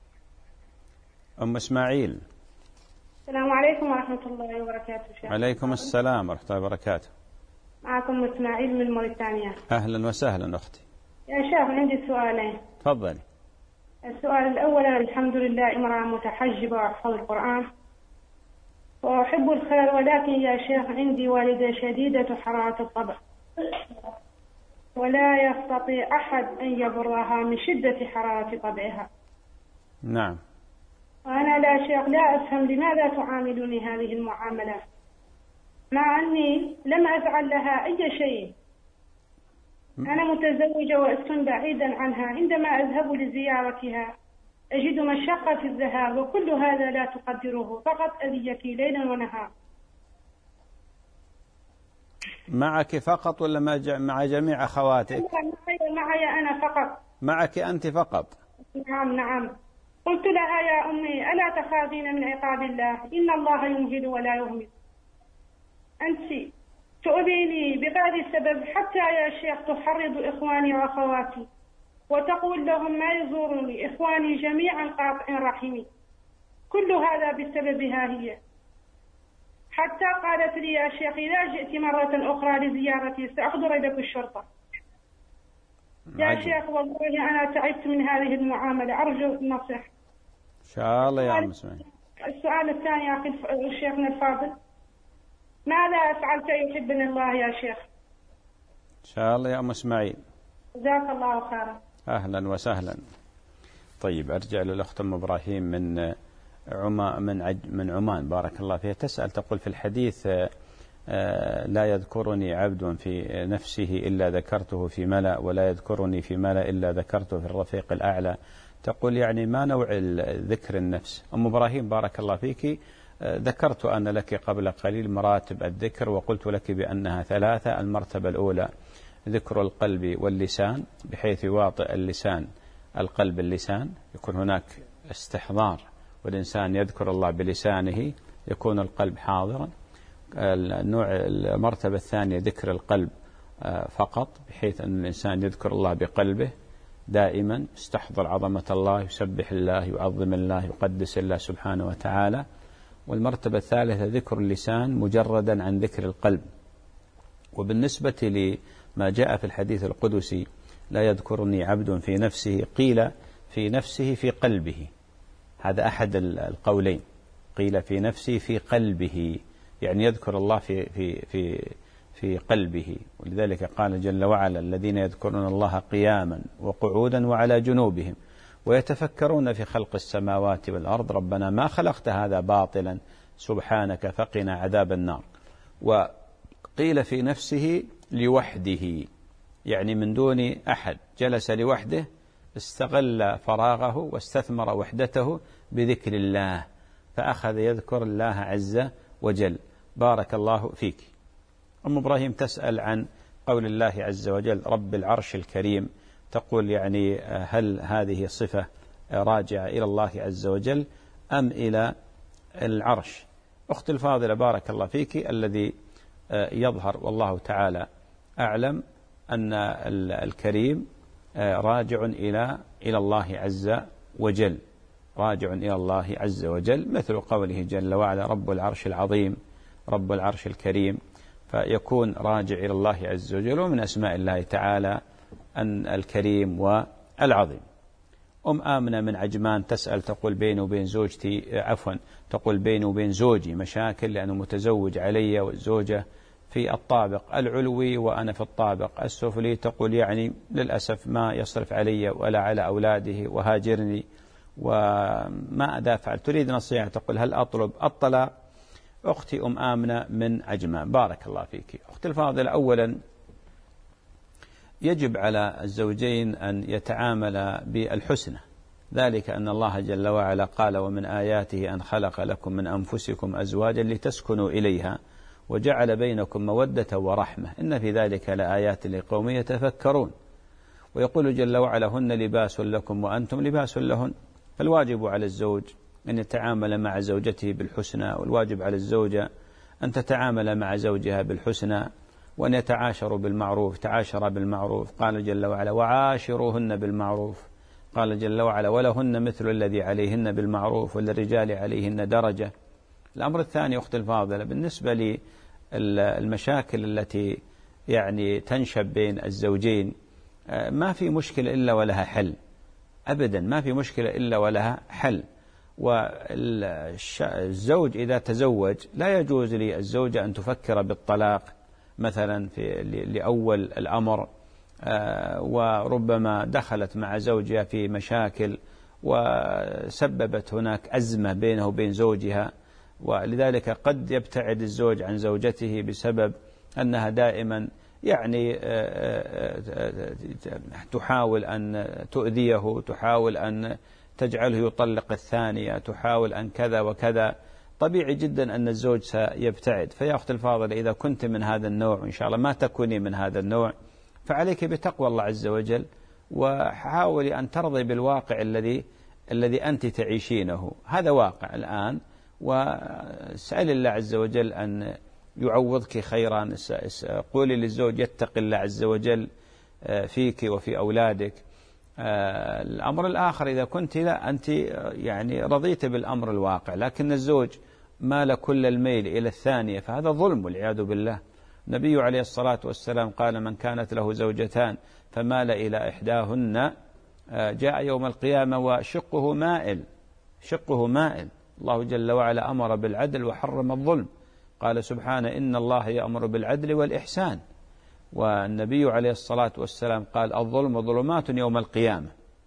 Speaker 2: أم إسماعيل.
Speaker 9: السلام عليكم ورحمة الله وبركاته. شيخ.
Speaker 2: عليكم السلام ورحمة الله وبركاته.
Speaker 9: معكم إسماعيل من موريتانيا.
Speaker 2: أهلا وسهلا أختي.
Speaker 9: يا شيخ عندي سؤالين.
Speaker 2: تفضلي.
Speaker 9: السؤال الأول، الحمد لله امرأة متحجبة وأحفظ القرآن وأحب الخير، ولكن يا شيخ عندي والدة شديدة حرارة الطبع ولا يستطيع أحد أن يبرها من شدة حرارة طبعها.
Speaker 2: نعم.
Speaker 9: وأنا لا شيخ لا أفهم لماذا تعاملني هذه المعاملة مع أني لم أفعل لها أي شيء. أنا متزوجة وأسكن بعيدا عنها، عندما أذهب لزيارتها أجد مشقة في الذهاب، وكل هذا لا تقدره، فقط أذيتي ليلا ونهارا.
Speaker 2: معك فقط ولا مع جميع أخواتك؟
Speaker 9: معي, معي أنا فقط.
Speaker 2: معك أنت فقط؟
Speaker 9: نعم نعم. قلت لها يا أمي ألا تخافين من عقاب الله، إن الله يمهل ولا يهمل. أنت تؤذيني بغير سبب، حتى يا شيخ تحرض إخواني وأخواتي وتقول لهم ما يزورني إخواني جميعا قاطع رحمي. كل هذا بسببها هي. حتى قالت لي يا شيخ إذا جئت مرة أخرى لزيارتي سأحضر لك الشرطة. يا عجب. شيخ والله أنا تعبت من هذه المعاملة، أرجو النصيحة.
Speaker 2: إن شاء الله يا أم إسماعيل.
Speaker 9: السؤال الثاني يا أخي شيخنا الفاضل، ماذا أفعل كي يحبني الله يا شيخ؟
Speaker 2: إن شاء الله يا أم إسماعيل.
Speaker 9: جزاك الله خيرا.
Speaker 2: أهلا وسهلا. طيب أرجع للأخت أم إبراهيم من عمان من عج من عمان بارك الله فيها. تسأل تقول في الحديث لا يذكرني عبد في نفسه إلا ذكرته في ملأ، ولا يذكرني في ملأ إلا ذكرته في الرفيق الأعلى. تقول يعني ما نوع ذكر النفس؟ أم إبراهيم بارك الله فيك، ذكرت أنا لك قبل قليل مراتب الذكر وقلت لك بأنها ثلاثة. المرتبة الأولى ذكر القلب واللسان، بحيث يواطئ اللسان القلب اللسان، يكون هناك استحضار والإنسان يذكر الله بلسانه، يكون القلب حاضرا. النوع المرتبة الثانية ذكر القلب فقط، بحيث أن الإنسان يذكر الله بقلبه دائما، يستحضر عظمة الله، يسبح الله، يعظم الله، يقدس الله سبحانه وتعالى. والمرتبة الثالثة ذكر اللسان مجردا عن ذكر القلب. وبالنسبة لما جاء في الحديث القدسي لا يذكرني عبد في نفسه، قيل في نفسه في قلبه، هذا أحد القولين، قيل في نفسه في قلبه، يعني يذكر الله في في في في قلبه. ولذلك قال جل وعلا الذين يذكرون الله قياما وقعودا وعلى جنوبهم ويتفكرون في خلق السماوات والأرض ربنا ما خلقت هذا باطلا سبحانك فقنا عذاب النار. وقيل في نفسه لوحده، يعني من دون أحد، جلس لوحده استغل فراغه واستثمر وحدته بذكر الله، فأخذ يذكر الله عز وجل. بارك الله فيك. أم إبراهيم تسأل عن قول الله عز وجل رب العرش الكريم، تقول يعني هل هذه صفة راجعة إلى الله عز وجل أم إلى العرش؟ أختي الفاضلة بارك الله فيك، الذي يظهر والله تعالى أعلم أن الكريم راجع إلى إلى الله عز وجل، راجع إلى الله عز وجل، مثل قوله جل وعلا رب العرش العظيم رب العرش الكريم، فيكون راجع إلى الله عز وجل. ومن أسماء الله تعالى أن الكريم والعظيم. أم آمنة من عجمان تسأل تقول بيني وبين زوجتي عفوا تقول بيني وبين زوجي مشاكل لأنه متزوج علي والزوجة في الطابق العلوي وأنا في الطابق السفلي. تقول يعني للأسف ما يصرف علي ولا على أولاده وهاجرني وما أدافع. تريد نصيحة. تقول هل أطلب الطلاق؟ أختي أم آمنة من عجمان بارك الله فيك. أختي الفاضلة، أولا يجب على الزوجين أن يتعاملا بالحسنى، ذلك أن الله جل وعلا قال ومن آياته أن خلق لكم من أنفسكم أزواجا لتسكنوا إليها وجعل بينكم مودة ورحمة إن في ذلك لآيات لقوم يتفكرون. ويقول جل وعلا هن لباس لكم وأنتم لباس لهن. فالواجب على الزوج أن يتعامل مع زوجته بالحسنى، والواجب على الزوجة أن تتعامل مع زوجها بالحسنى، وأن يتعاشروا بالمعروف. تعاشر بالمعروف. قال جل وعلا وعاشروهن بالمعروف. قال جل وعلا ولهن مثل الذي عليهن بالمعروف وللرجال عليهن درجة. الأمر الثاني أختي الفاضلة، بالنسبة للمشاكل التي يعني تنشب بين الزوجين، ما في مشكلة إلا ولها حل، أبدا ما في مشكلة إلا ولها حل. والزوج إذا تزوج لا يجوز للزوجة أن تفكر بالطلاق مثلا في لأول الأمر، وربما دخلت مع زوجها في مشاكل وسببت هناك أزمة بينه وبين زوجها، ولذلك قد يبتعد الزوج عن زوجته بسبب أنها دائما يعني تحاول أن تؤذيه، تحاول أن تجعله يطلق الثانية، تحاول أن كذا وكذا. طبيعي جدا أن الزوج سيبتعد. فيا أخت الفاضلة، إذا كنت من هذا النوع وإن شاء الله ما تكوني من هذا النوع، فعليك بتقوى الله عز وجل، وحاولي أن ترضي بالواقع الذي الذي أنت تعيشينه. هذا واقع الآن، واسأل الله عز وجل أن يعوضك خيرا. قولي للزوج يتق الله عز وجل فيك وفي أولادك. الأمر الآخر، إذا كنت لا أنت يعني رضيت بالأمر الواقع لكن الزوج مال كل الميل إلى الثانية، فهذا ظلم والعياذ بالله. النبي عليه الصلاة والسلام قال من كانت له زوجتان فمال إلى إحداهن جاء يوم القيامة وشقه مائل، شقه مائل. الله جل وعلا أمر بالعدل وحرم الظلم. قال سبحانه إن الله يأمر بالعدل والإحسان. والنبي عليه الصلاة والسلام قال الظلم ظلمات يوم القيامة.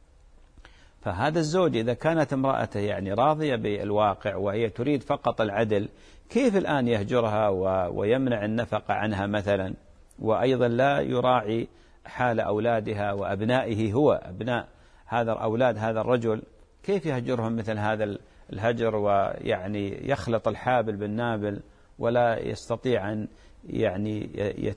Speaker 2: فهذا الزوج إذا كانت امرأته يعني راضية بالواقع وهي تريد فقط العدل، كيف الآن يهجرها ويمنع النفقة عنها مثلا، وأيضا لا يراعي حال أولادها وأبنائه، هو أبناء هذا أولاد هذا الرجل، كيف يهجرهم مثل هذا الهجر ويعني يخلط الحابل بالنابل ولا يستطيع أن يعني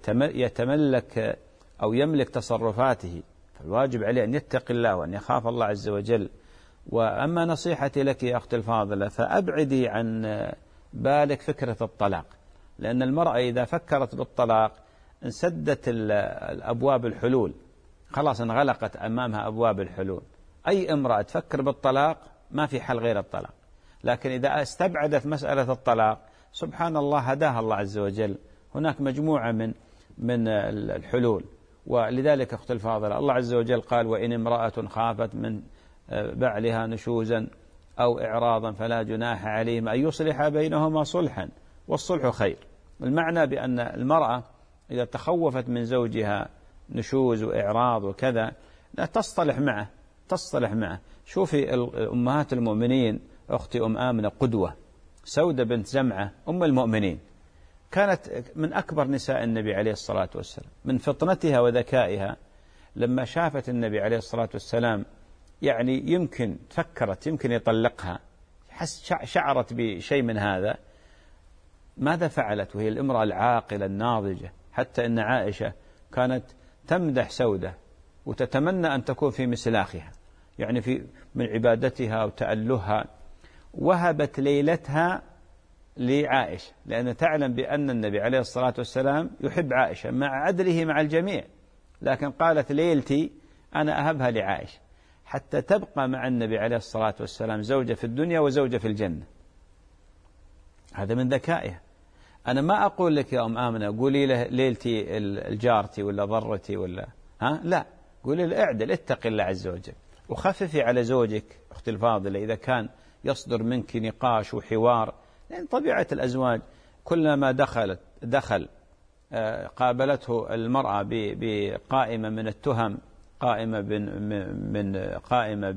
Speaker 2: يتملك أو يملك تصرفاته؟ فالواجب عليه أن يتقي الله وأن يخاف الله عز وجل. وأما نصيحتي لك يا أختي الفاضلة، فأبعدي عن بالك فكرة الطلاق، لأن المرأة إذا فكرت بالطلاق انسدت الأبواب الحلول، خلاص انغلقت أمامها أبواب الحلول. أي امرأة تفكر بالطلاق ما في حل غير الطلاق. لكن إذا استبعدت مسألة الطلاق سبحان الله هداها الله عز وجل، هناك مجموعة من من الحلول. ولذلك أخت الفاضلة الله عز وجل قال وإن امرأة خافت من بعلها نشوزا أو إعراضا فلا جناح عليهم أن يصلح بينهما صلحا والصلح خير. المعنى بأن المرأة إذا تخوفت من زوجها نشوز وإعراض وكذا لا تصطلح معه، تصطلح معه. شوفي أمهات المؤمنين، أختي أم آمنة قدوة، سودة بنت زمعة أم المؤمنين كانت من أكبر نساء النبي عليه الصلاة والسلام، من فطنتها وذكائها لما شافت النبي عليه الصلاة والسلام يعني يمكن فكرت يمكن يطلقها، شعرت بشيء من هذا، ماذا فعلت وهي الامرأة العاقلة الناضجة؟ حتى إن عائشة كانت تمدح سودة وتتمنى أن تكون في مسلاخها، يعني في من عبادتها وتألهها. وهبت ليلتها لعائشة لأن تعلم بأن النبي عليه الصلاة والسلام يحب عائشة مع عدله مع الجميع، لكن قالت ليلتي أنا أهبها لعائشة حتى تبقى مع النبي عليه الصلاة والسلام زوجة في الدنيا وزوجة في الجنة. هذا من ذكائها. أنا ما أقول لك يا أم آمنة قولي له ليلتي الجارتي ولا ضرتي ولا ها، لا، قولي له اعدل، اتق الله عز وجل، وخففي على زوجك أختي الفاضلة إذا كان يصدر منك نقاش وحوار، لأن طبيعة الأزواج كلما دخلت دخل قابلته المرأة بقائمة من التهم، قائمة من قائمة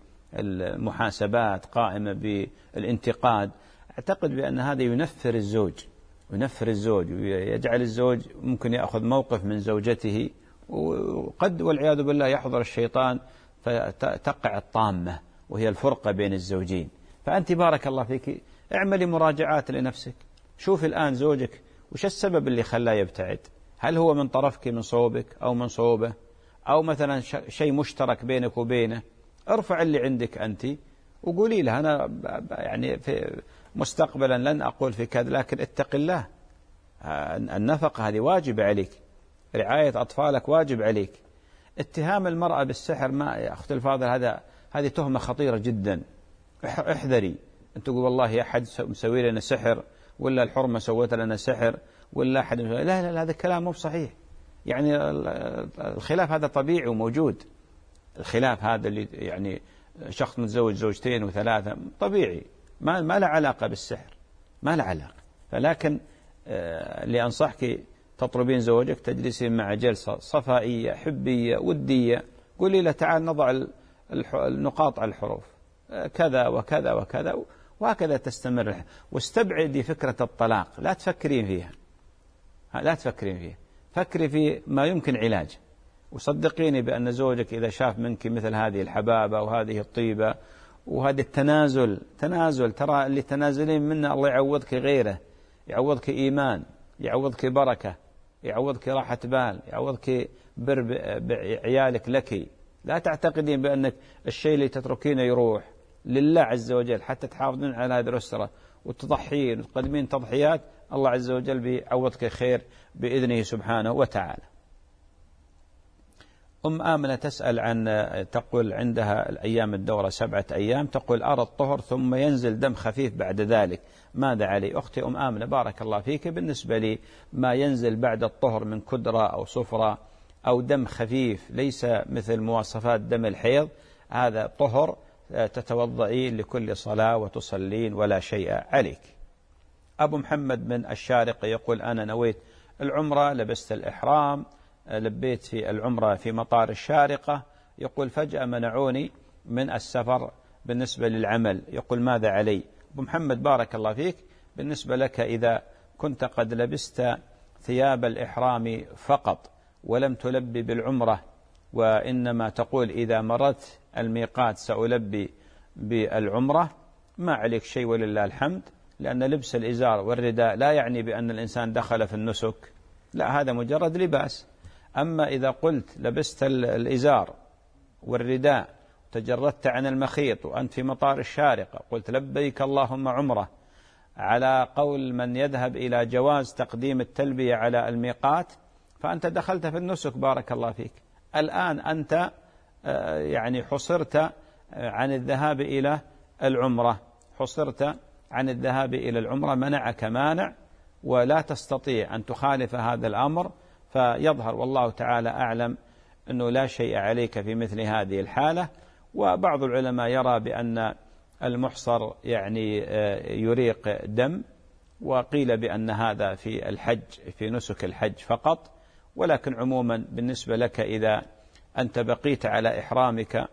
Speaker 2: بالمحاسبات، قائمة بالانتقاد، أعتقد بأن هذا ينفر الزوج، ينفر الزوج ويجعل الزوج ممكن يأخذ موقف من زوجته، وقد والعياذ بالله يحضر الشيطان فتقع الطامة وهي الفرقة بين الزوجين. فأنت بارك الله فيك اعملي مراجعات لنفسك، شوف الآن زوجك وش السبب اللي خلاه يبتعد، هل هو من طرفك من صوبك أو من صوبه، أو مثلا شيء مشترك بينك وبينه، ارفع اللي عندك أنت وقولي له أنا يعني في مستقبلا لن أقول في كذا، لكن اتق الله، النفقة هذه واجب عليك، رعاية أطفالك واجب عليك. اتهام المرأة بالسحر ما يا أخت الفاضل هذا هذه تهمة خطيرة جدا، احذري أن تقول والله يا أحد مسوي لنا سحر، ولا الحرمة سوت لنا سحر، ولا أحد لا لا لا هذا الكلام مو صحيح. يعني الخلاف هذا طبيعي وموجود، الخلاف هذا اللي يعني شخص متزوج زوجتين وثلاثة طبيعي، ما ما له علاقة بالسحر، ما له علاقة. فلكن اللي أنصحك تطلبين زوجك تجلسين مع جلسة صفائية حبية ودية، قولي له تعال نضع النقاط على الحروف كذا وكذا وكذا، وهكذا تستمر. واستبعدي فكرة الطلاق، لا تفكرين فيها، لا تفكرين فيها، فكري في ما يمكن علاجه. وصدقيني بأن زوجك إذا شاف منك مثل هذه الحبابة وهذه الطيبة وهذا التنازل، تنازل ترى اللي تنازلين منه الله يعوضك غيره، يعوضك إيمان، يعوضك بركة، يعوضك راحة بال، يعوضك بر بعيالك لك. لا تعتقدين بأنك الشيء اللي تتركينه يروح لله عز وجل حتى تحافظين على هذه الأسرة وتضحين وتقدمين تضحيات، الله عز وجل بيعوضك خير بإذنه سبحانه وتعالى. أم آمنة تسأل عن تقول عندها الأيام الدورة سبعة أيام، تقول أرى الطهر ثم ينزل دم خفيف بعد ذلك، ماذا علي؟ أختي أم آمنة بارك الله فيك، بالنسبة لي ما ينزل بعد الطهر من كدرة أو صفرة أو دم خفيف ليس مثل مواصفات دم الحيض، هذا طهر تتوضئين لكل صلاة وتصلين ولا شيء عليك. أبو محمد من الشارقة يقول أنا نويت العمرة، لبست الإحرام، لبيت في العمرة في مطار الشارقة، يقول فجأة منعوني من السفر بالنسبة للعمل، يقول ماذا علي؟ أبو محمد بارك الله فيك، بالنسبة لك إذا كنت قد لبست ثياب الإحرام فقط ولم تلبي بالعمرة، وإنما تقول إذا مرت الميقات سألبي بالعمرة، ما عليك شيء ولله الحمد، لأن لبس الإزار والرداء لا يعني بأن الإنسان دخل في النسك، لا هذا مجرد لباس. أما إذا قلت لبست الإزار والرداء تجردت عن المخيط وأنت في مطار الشارقة قلت لبيك اللهم عمرة، على قول من يذهب إلى جواز تقديم التلبية على الميقات، فأنت دخلت في النسك بارك الله فيك. الآن أنت يعني حصرت عن الذهاب إلى العمرة، حصرت عن الذهاب إلى العمرة، منعك مانع ولا تستطيع أن تخالف هذا الأمر، فيظهر والله تعالى أعلم أنه لا شيء عليك في مثل هذه الحالة. وبعض العلماء يرى بأن المحصر يعني يريق دم، وقيل بأن هذا في الحج في نسك الحج فقط، ولكن عموما بالنسبة لك إذا أنت بقيت على إحرامك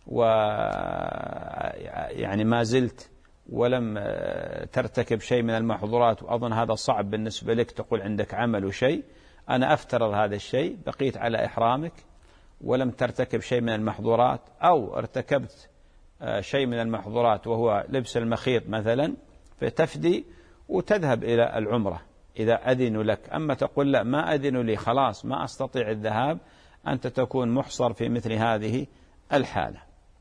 Speaker 2: ويعني ما زلت ولم ترتكب شيء من المحظورات، وأظن هذا صعب بالنسبة لك تقول عندك عمل وشيء، أنا أفترض هذا الشيء، بقيت على إحرامك ولم ترتكب شيء من المحظورات، أو ارتكبت شيء من المحظورات وهو لبس المخيط مثلا، فتفدي وتذهب إلى العمرة إذا أذنوا لك. أما تقول لا ما أذنوا لي خلاص ما أستطيع الذهاب، أنت تكون محصر في مثل هذه الحالة.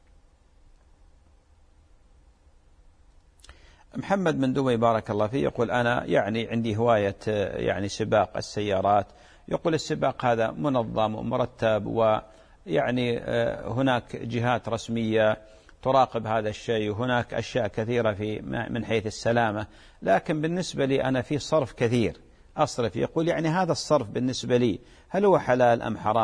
Speaker 2: محمد من دبي بارك الله فيه يقول أنا يعني عندي هواية يعني سباق السيارات، يقول السباق هذا منظم ومرتب، ويعني هناك جهات رسمية تراقب هذا الشيء، وهناك أشياء كثيرة في من حيث السلامة، لكن بالنسبة لي أنا في صرف كثير أصرف. يقول يعني هذا الصرف بالنسبة لي هل هو حلال أم حرام؟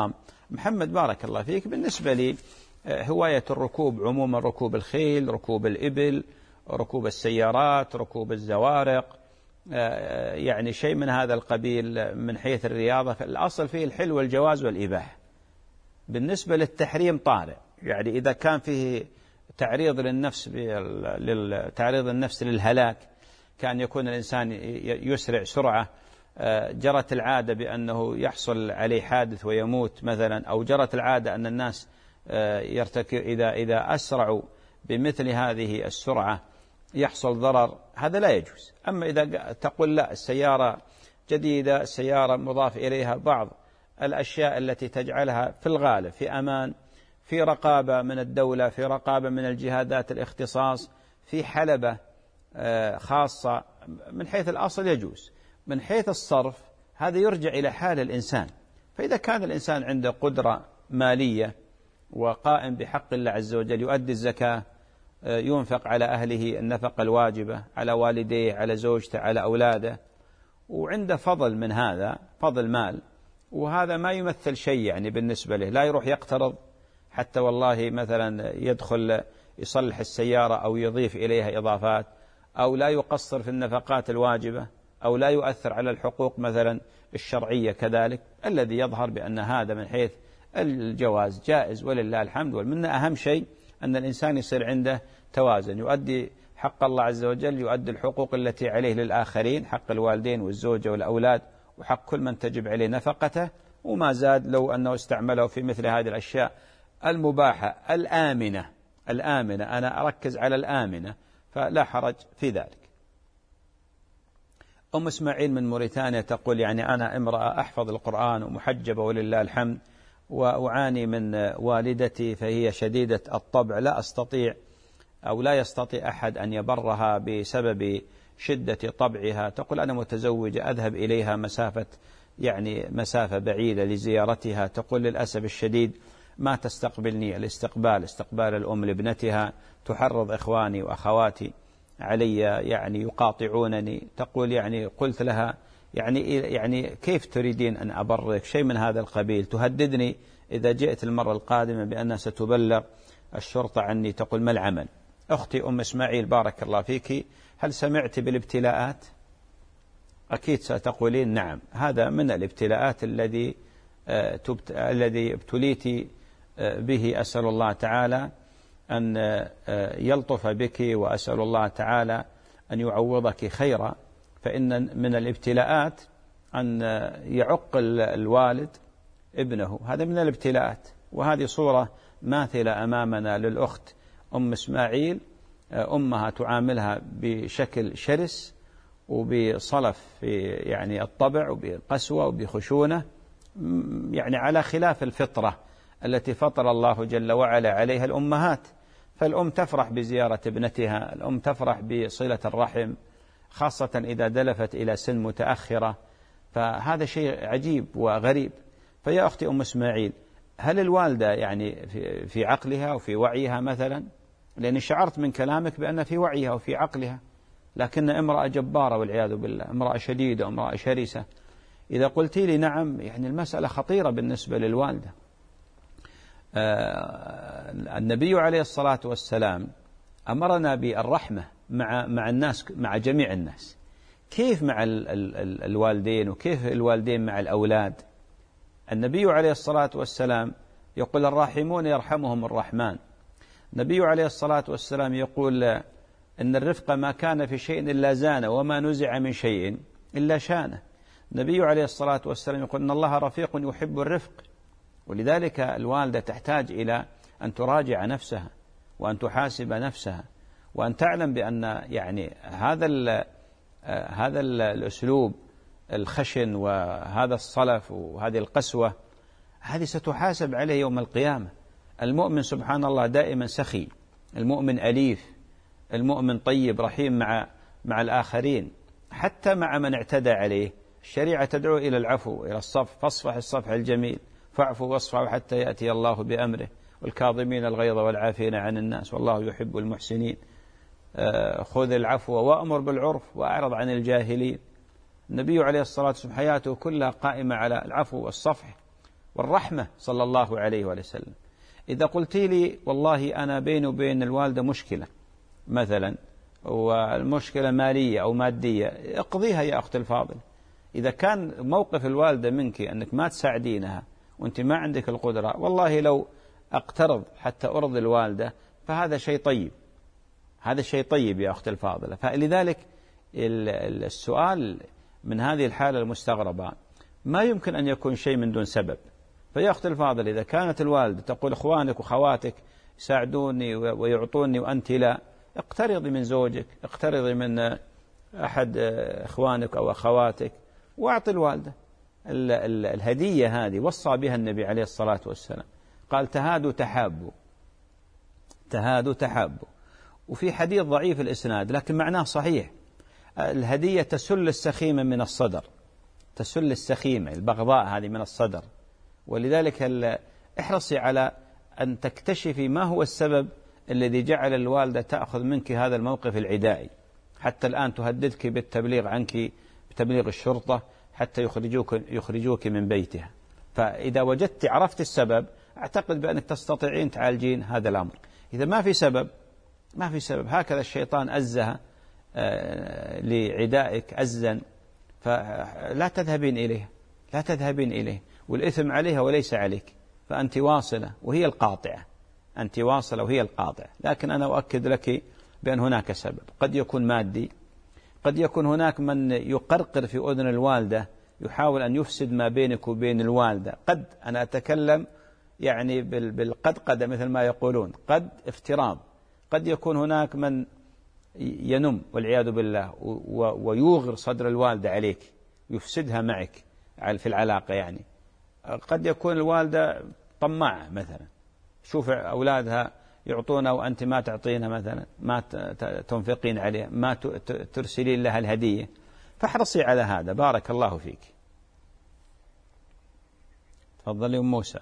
Speaker 2: محمد بارك الله فيك، بالنسبة لي هواية الركوب عموما، ركوب الخيل، ركوب الإبل، ركوب السيارات، ركوب الزوارق، يعني شيء من هذا القبيل من حيث الرياضة، الأصل فيه الحل والجواز والإباحة. بالنسبة للتحريم طارئ، يعني إذا كان فيه تعريض للنفس تعريض النفس للهلاك، كان يكون الإنسان يسرع سرعة، جرت العادة بأنه يحصل عليه حادث ويموت مثلا، أو جرت العادة أن الناس يرتكب إذا إذا أسرعوا بمثل هذه السرعة يحصل ضرر، هذا لا يجوز. أما إذا تقول لا، السيارة جديدة، السيارة مضاف إليها بعض الأشياء التي تجعلها في الغالب في أمان، في رقابة من الدولة، في رقابة من الجهات ذات الاختصاص، في حلبة خاصة، من حيث الأصل يجوز. من حيث الصرف هذا يرجع إلى حال الإنسان، فإذا كان الإنسان عنده قدرة مالية وقائم بحق الله عز وجل، يؤدي الزكاة، ينفق على أهله النفقة الواجبة، على والديه، على زوجته، على أولاده، وعنده فضل من هذا، فضل مال، وهذا ما يمثل شيء يعني بالنسبة له، لا يروح يقترض حتى والله مثلا يدخل يصلح السيارة أو يضيف إليها إضافات، أو لا يقصر في النفقات الواجبة، أو لا يؤثر على الحقوق مثلا الشرعية كذلك. الذي يظهر بأن هذا من حيث الجواز جائز ولله الحمد والمنة. أهم شيء أن الإنسان يصير عنده توازن، يؤدي حق الله عز وجل، يؤدي الحقوق التي عليه للآخرين، حق الوالدين والزوجة والأولاد، وحق كل من تجب عليه نفقته، وما زاد لو أنه استعمله في مثل هذه الأشياء المباحة الآمنة الآمنة أنا أركز على الآمنة، فلا حرج في ذلك. أم إسماعيل من موريتانيا تقول يعني أنا امرأة أحفظ القرآن ومحجبة ولله الحمد، وأعاني من والدتي فهي شديدة الطبع، لا أستطيع أو لا يستطيع أحد أن يبرها بسبب شدة طبعها. تقول أنا متزوجة، أذهب إليها مسافة يعني مسافة بعيدة لزيارتها، تقول للأسف الشديد ما تستقبلني الاستقبال استقبال الأم لابنتها، تحرض إخواني وأخواتي علي، يعني يقاطعونني. تقول يعني قلت لها يعني يعني كيف تريدين أن أبرك، شيء من هذا القبيل، تهددني إذا جئت المرة القادمة بأنها ستبلغ الشرطة عني. تقول ما العمل؟ أختي أم إسماعيل بارك الله فيك، هل سمعت بالابتلاءات؟ أكيد ستقولين نعم، هذا من الابتلاءات الذي الذي ابتليت به. أسأل الله تعالى أن يلطف بك، وأسأل الله تعالى أن يعوضك خيرا. فإن من الابتلاءات أن يعق الوالد ابنه، هذا من الابتلاءات. وهذه صورة ماثلة أمامنا للأخت أم إسماعيل، أمها تعاملها بشكل شرس وبصلف في يعني الطبع وبقسوة وبخشونة، يعني على خلاف الفطرة التي فطر الله جل وعلا عليها الأمهات. فالأم تفرح بزيارة ابنتها، الأم تفرح بصلة الرحم، خاصة إذا دلفت إلى سن متأخرة، فهذا شيء عجيب وغريب. فيا أختي أم إسماعيل، هل الوالدة يعني في عقلها وفي وعيها مثلا؟ لأني شعرت من كلامك بأن في وعيها وفي عقلها، لكن امرأة جبارة والعياذ بالله، امرأة شديدة، امرأة شرسة. إذا قلت لي نعم، يعني المسألة خطيرة بالنسبة للوالدة. آه النبي عليه الصلاة والسلام أمرنا بالرحمة مع مع الناس، مع جميع الناس. كيف مع ال ال ال الوالدين، وكيف الوالدين مع الأولاد؟ النبي عليه الصلاة والسلام يقول الراحمون يرحمهم الرحمن. النبي عليه الصلاة والسلام يقول إن الرفق ما كان في شيء إلا زانه، وما نزع من شيء إلا شانه. النبي عليه الصلاة والسلام يقول إن الله رفيق يحب الرفق. ولذلك الوالدة تحتاج إلى أن تراجع نفسها، وأن تحاسب نفسها، وأن تعلم بأن يعني هذا ال هذا ال الأسلوب الخشن وهذا الصلف وهذه القسوة، هذه ستحاسب عليه يوم القيامة. المؤمن سبحان الله دائما سخي، المؤمن أليف، المؤمن طيب رحيم مع مع الآخرين، حتى مع من اعتدى عليه. الشريعة تدعو إلى العفو، إلى الصفح، فاصفح الصفح الجميل، فاعفوا واصفحوا حتى يأتي الله بأمره، والكاظمين الغيظ والعافين عن الناس والله يحب المحسنين. خذ العفو وأمر بالعرف وأعرض عن الجاهلين. النبي عليه الصلاة والسلام حياته كلها قائمة على العفو والصفح والرحمة صلى الله عليه وسلم. إذا قلت لي والله أنا بيني وبين الوالدة مشكلة مثلا، والمشكلة مالية أو مادية، اقضيها يا أختي الفاضل. إذا كان موقف الوالدة منك أنك ما تساعدينها وأنت ما عندك القدرة، والله لو أقترض حتى أرضي الوالدة فهذا شيء طيب، هذا شيء طيب يا أختي الفاضلة. فلذلك السؤال من هذه الحالة المستغربة ما يمكن أن يكون شيء من دون سبب. فيا أختي الفاضلة، إذا كانت الوالدة تقول إخوانك وخواتك يساعدوني ويعطوني وأنت لا، اقترضي من زوجك، اقترضي من أحد إخوانك أو أخواتك وأعطي الوالدة. ال ال الهدية هذه وصى بها النبي عليه الصلاة والسلام، قال تهادوا تحابوا، تهادوا تحابوا. وفي حديث ضعيف الإسناد لكن معناه صحيح، الهدية تسل السخيمة من الصدر، تسل السخيمة البغضاء هذه من الصدر. ولذلك احرصي على أن تكتشفي ما هو السبب الذي جعل الوالدة تأخذ منك هذا الموقف العدائي، حتى الآن تهددك بالتبليغ عنك، بتبليغ الشرطة حتى يخرجوك, يخرجوك من بيتها. فإذا وجدت عرفت السبب أعتقد بأنك تستطيعين تعالجين هذا الأمر. إذا ما في سبب، ما في سبب، هكذا الشيطان أزها لعدائك أزا، فلا تذهبين إليه، لا تذهبين إليه، والإثم عليها وليس عليك، فأنت واصلة وهي القاطعة، أنت واصلة وهي القاطعة. لكن أنا أؤكد لك بأن هناك سبب، قد يكون مادي، قد يكون هناك من يقرقر في أذن الوالدة يحاول أن يفسد ما بينك وبين الوالدة. قد أنا أتكلم يعني بالقدقدة مثل ما يقولون، قد افتراض، قد يكون هناك من ينم والعياذ بالله ويوغر صدر الوالدة عليك، يفسدها معك في العلاقة. يعني قد يكون الوالدة طماعة مثلا، شوف أولادها يعطونها وأنت ما تعطينها مثلا، ما تنفقين عليها، ما ترسلين لها الهدية، فاحرصي على هذا. بارك الله فيك. تفضلي أم موسى.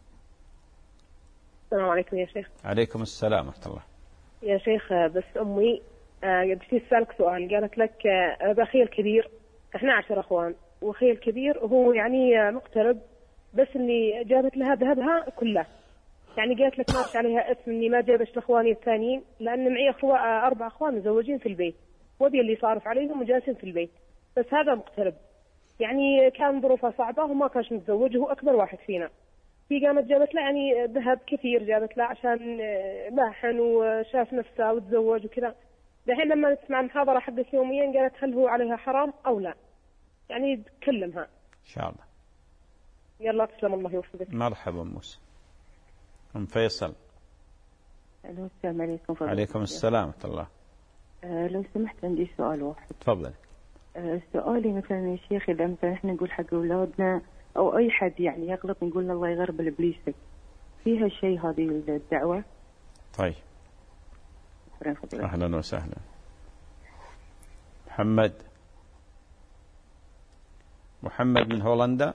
Speaker 10: السلام عليكم يا شيخ.
Speaker 2: عليكم السلام ورحمة الله.
Speaker 10: يا شيخ بس أمي بدي أسألك سؤال. قالت لك بأخي الكبير، إحنا عشر أخوان، وأخي الكبير هو يعني مقترب، بس اللي جابت لها ذهبها كله. يعني قالت لك ماشي عليها اسم إني ما جابش لإخواني الثانيين، لأن معي أخوة أربع أخوان مزوجين في البيت، وأبي اللي صارف عليهم وجالسين في البيت، بس هذا مقترب. يعني كان ظروفه صعبة وما كانش متزوج، وهو أكبر واحد فينا. في قامت جابت له يعني ذهب كثير، جابت له عشان لاحن وشاف نفسه وتزوج وكذا. دحين لما نسمع المحاضرة حقت يوميا قالت هل هو عليها حرام أو لا؟ يعني تكلمها
Speaker 2: إن شاء الله.
Speaker 10: يلا تسلم، الله يوفقك.
Speaker 2: مرحبا موسى. أم فيصل.
Speaker 11: السلام عليكم.
Speaker 2: عليكم السلام ورحمة الله.
Speaker 11: أه لو سمحت عندي سؤال واحد.
Speaker 2: تفضل.
Speaker 11: أه سؤالي مثلا يا شيخ، إذا مثلا إحنا نقول حق أولادنا أو أي حد يعني يغلط نقول له الله يغرب إبليسك، فيها شيء هذه الدعوة؟
Speaker 2: طيب أهلا وسهلا. محمد. محمد من هولندا.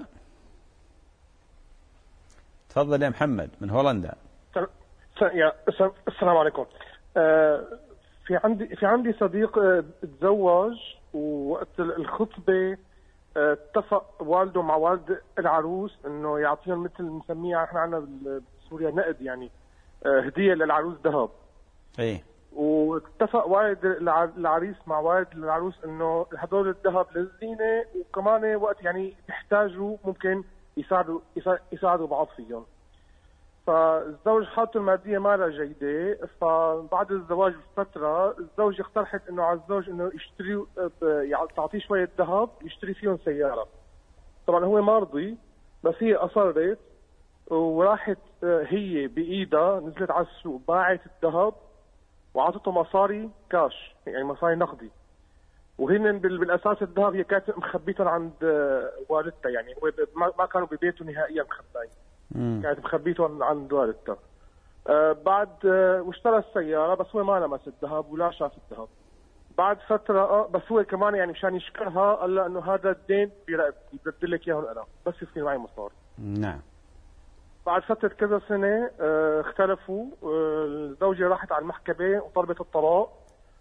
Speaker 2: تفضل يا محمد من هولندا.
Speaker 12: السلام عليكم. في عندي في عندي صديق تزوج، ووقت الخطبة اتفق والده مع والد العروس انه يعطيهم مثل نسميها احنا عندنا بسوريا نقد، يعني هدية للعروس ذهب.
Speaker 2: ايه.
Speaker 12: واتفق والد العريس مع والد العروس انه هدول الذهب للزينة، وكمان وقت يعني يحتاجوا ممكن يساعدوا يساعدوا بعض فيهم. فالزوج حالته المادية ما لها جيدة، فبعد الزواج بفترة الزوج اقترحت انه على الزوج انه يشتري يعني تعطيه شوية ذهب يشتري فيهم سيارة. طبعا هو ما رضي، بس هي اصرت وراحت هي بايدها نزلت على السوق باعت الذهب وعطته مصاري كاش، يعني مصاري نقدي. وهن بالاساس الذهب هي كانت مخبيتهم عند والدتها، يعني هو ما كانوا ببيته نهائيا مخباين، كانت مخبيتهم عند والدتها. آه بعد آه واشترى السياره، بس هو ما لمس الذهب ولا شاف الذهب. بعد فتره آه بس هو كمان يعني مشان يشكرها قال لها انه هذا الدين برقبتي بدي لك اياهم انا، بس يصير معي مصاري.
Speaker 2: نعم.
Speaker 12: بعد فتره كذا سنه آه اختلفوا، آه الزوجه راحت على المحكمه وطلبت الطلاق،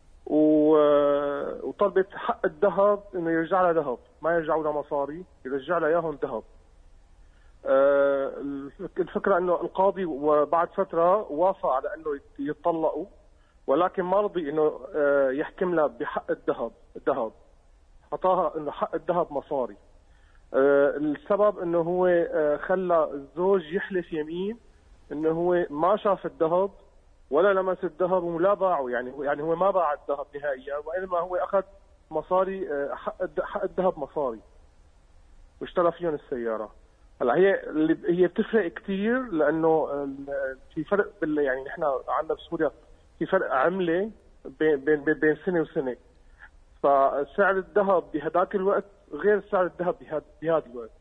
Speaker 12: وطلبت حق الذهب انه يرجع لها ذهب، ما يرجعوا لها مصاري، يرجع لها اياهم ذهب. الفكرة أنه القاضي وبعد فترة وافق على أنه يتطلقوا، ولكن ما رضي أنه يحكم لها بحق الذهب الذهب أعطاها أنه حق الذهب مصاري. السبب أنه هو خلى الزوج يحلف يمين أنه هو ما شاف الذهب ولا لمس الذهب ولا باعه، يعني يعني هو ما باع الذهب نهائيا، وإنما هو أخذ مصاري حق حق الذهب مصاري واشترى فيهم السيارة. هلا هي هي بتفرق كثير، لأنه في فرق بال يعني نحن عندنا بسوريا في فرق عملة بين بين بين سنة وسنة، فسعر الذهب بهداك الوقت غير سعر الذهب بهذا بهذا الوقت.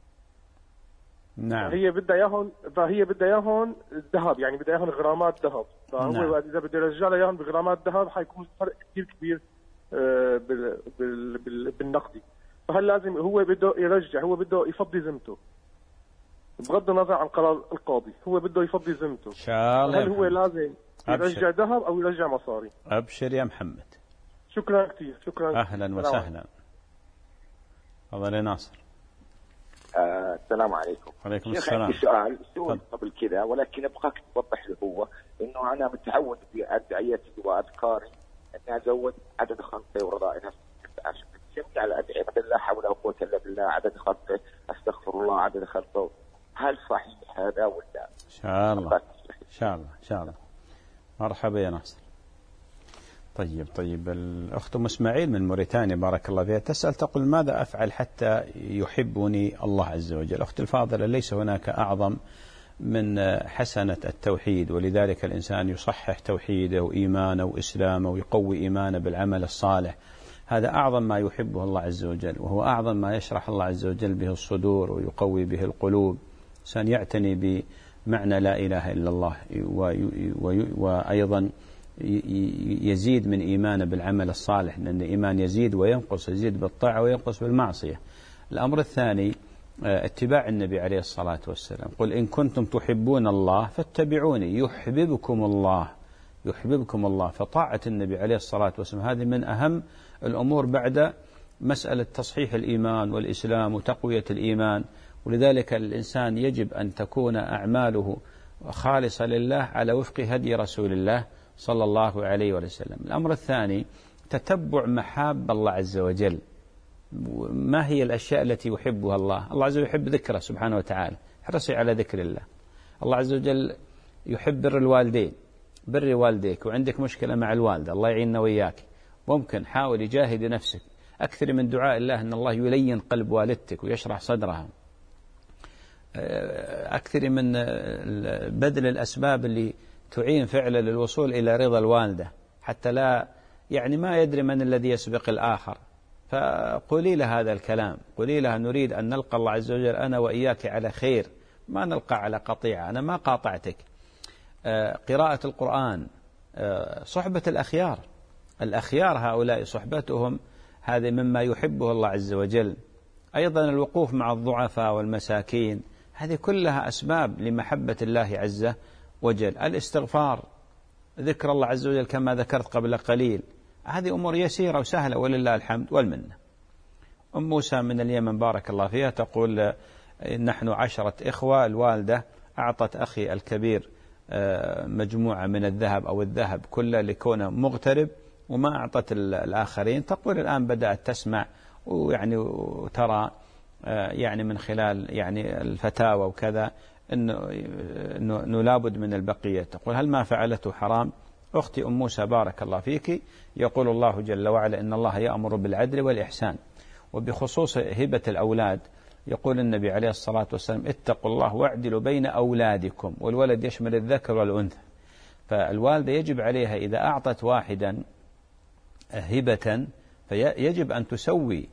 Speaker 2: نعم.
Speaker 12: هي بدها اياهم فهي بدها اياهم الذهب، يعني بدها اياهم غرامات ذهب، فهو
Speaker 2: نعم.
Speaker 12: اذا بده يرجع لها اياهم بغرامات ذهب حيكون فرق كثير كبير بال بال بالنقدي. فهل لازم هو بده يرجع، هو بده يفضي ذمته بغض النظر عن قرار القاضي، هو بده يفضي ذمته.
Speaker 2: ان شاء الله.
Speaker 12: هل هو لازم يرجع ذهب او يرجع مصاري؟
Speaker 2: ابشر يا محمد.
Speaker 12: شكرا كثير، شكرا.
Speaker 2: اهلا وسهلا. تفضل يا ناصر.
Speaker 13: آه، السلام عليكم.
Speaker 2: وعليكم
Speaker 13: السلام. عندي سؤال سؤال قبل كذا، ولكن ابغاك توضح لي هو انه انا متعود بادعيتي واذكاري اني ازود عدد خلقي ورضائي نفسي جميع الادعيه، مثل لا حول ولا قوه الا بالله، عدد خلقه، استغفر الله عدد خلقه. هل صحيح هذا ولا؟
Speaker 2: ان شاء الله. ان شاء الله ان شاء الله. مرحبا يا ناصر. طيب طيب الأخت أم إسماعيل من موريتانيا بارك الله فيها تسأل تقول ماذا أفعل حتى يحبني الله عز وجل؟ أختي الفاضلة، ليس هناك أعظم من حسنة التوحيد، ولذلك الإنسان يصحح توحيده وإيمانه وإسلامه ويقوي إيمانه بالعمل الصالح. هذا أعظم ما يحبه الله عز وجل، وهو أعظم ما يشرح الله عز وجل به الصدور ويقوي به القلوب. إنسان يعتني بمعنى لا إله إلا الله، وأيضا يزيد من إيمانه بالعمل الصالح، لأن الإيمان يزيد وينقص، يزيد بالطاعة وينقص بالمعصية. الأمر الثاني اتباع النبي عليه الصلاة والسلام. قل إن كنتم تحبون الله فاتبعوني يحببكم الله يحببكم الله. فطاعة النبي عليه الصلاة والسلام هذه من أهم الأمور بعد مسألة تصحيح الإيمان والإسلام وتقوية الإيمان. ولذلك الإنسان يجب أن تكون أعماله خالصة لله على وفق هدي رسول الله صلى الله عليه وسلم. الأمر الثاني تتبع محاب الله عز وجل. ما هي الأشياء التي يحبها الله؟ الله عز وجل يحب ذكره سبحانه وتعالى، حرصي على ذكر الله. الله عز وجل يحب بر الوالدين، بر والديك. وعندك مشكلة مع الوالدة، الله يعيننا وإياك، ممكن حاول يجاهد نفسك، أكثر من دعاء الله أن الله يلين قلب والدتك ويشرح صدرها، أكثر من بذل الأسباب اللي تعين فعلا للوصول إلى رضا الوالدة، حتى لا يعني ما يدري من الذي يسبق الآخر. فقولي له هذا الكلام، قولي له نريد أن نلقى الله عز وجل أنا وإياك على خير، ما نلقى على قطيعة، أنا ما قاطعتك. قراءة القرآن، صحبة الأخيار، الأخيار هؤلاء صحبتهم هذه مما يحبه الله عز وجل. أيضا الوقوف مع الضعفاء والمساكين، هذه كلها أسباب لمحبة الله عز وجل. الاستغفار، ذكر الله عز وجل كما ذكرت قبل قليل، هذه أمور يسيرة وسهلة ولله الحمد والمنة. أم موسى من اليمن بارك الله فيها تقول نحن عشرة إخوة، الوالدة أعطت أخي الكبير مجموعة من الذهب أو الذهب كله لكونه مغترب وما أعطت الآخرين. تقول الآن بدأت تسمع ويعني وترى يعني من خلال يعني الفتاوى وكذا إنه إنه لابد من البقية. تقول هل ما فعلته حرام؟ أختي أم موسى بارك الله فيك، يقول الله جل وعلا إن الله يأمر بالعدل والإحسان. وبخصوص هبة الأولاد يقول النبي عليه الصلاة والسلام اتقوا الله واعدلوا بين أولادكم، والولد يشمل الذكر والأنثى. فالوالدة يجب عليها إذا أعطت واحدا هبة فيجب أن تسوي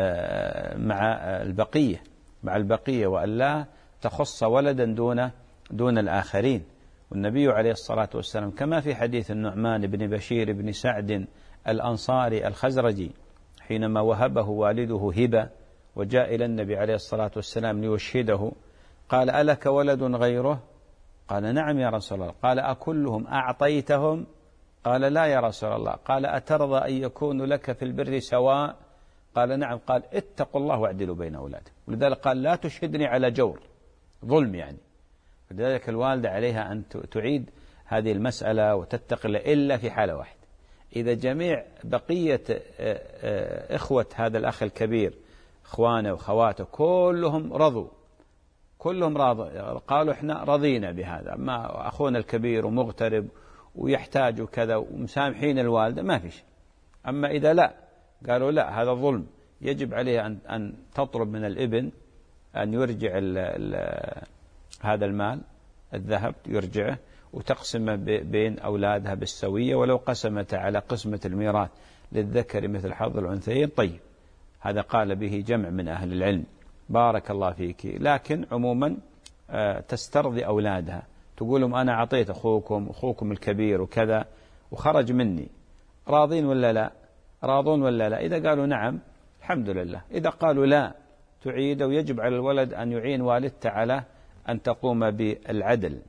Speaker 2: مع البقية مع البقية وألا تخص ولدا دون دون الآخرين. والنبي عليه الصلاة والسلام كما في حديث النعمان بن بشير بن سعد الأنصاري الخزرجي حينما وهبه والده هبة وجاء إلى النبي عليه الصلاة والسلام ليشهده قال ألك ولد غيره؟ قال نعم يا رسول الله. قال أكلهم أعطيتهم؟ قال لا يا رسول الله. قال أترضى أن يكون لك في البر سواء؟ قال نعم. قال اتقوا الله واعدلوا بين أولادكم. ولذلك قال لا تشهدني على جور، ظلم يعني. لذلك الوالدة عليها أن تعيد هذه المسألة وتتقل إلا في حالة واحدة، إذا جميع بقية إخوة هذا الأخ الكبير إخوانه وخواته كلهم رضوا، كلهم راضوا قالوا إحنا رضينا بهذا، ما أخونا الكبير ومغترب ويحتاج كذا ومسامحين الوالدة ما في شيء. أما إذا لا قالوا لا هذا ظلم، يجب عليه أن أن تطلب من الابن أن يرجع ال ال هذا المال الذهب يرجعه وتقسمه بين أولادها بالسوية، ولو قسمت على قسمة الميراث للذكر مثل حظ الأنثيين طيب، هذا قال به جمع من أهل العلم بارك الله فيك. لكن عموما تسترضي أولادها، تقول لهم أنا أعطيت أخوكم أخوكم الكبير وكذا وخرج مني، راضين ولا لا؟ راضون ولا لا؟ إذا قالوا نعم الحمد لله، إذا قالوا لا تعيد، ويجب على الولد أن يعين والدته على أن تقوم بالعدل.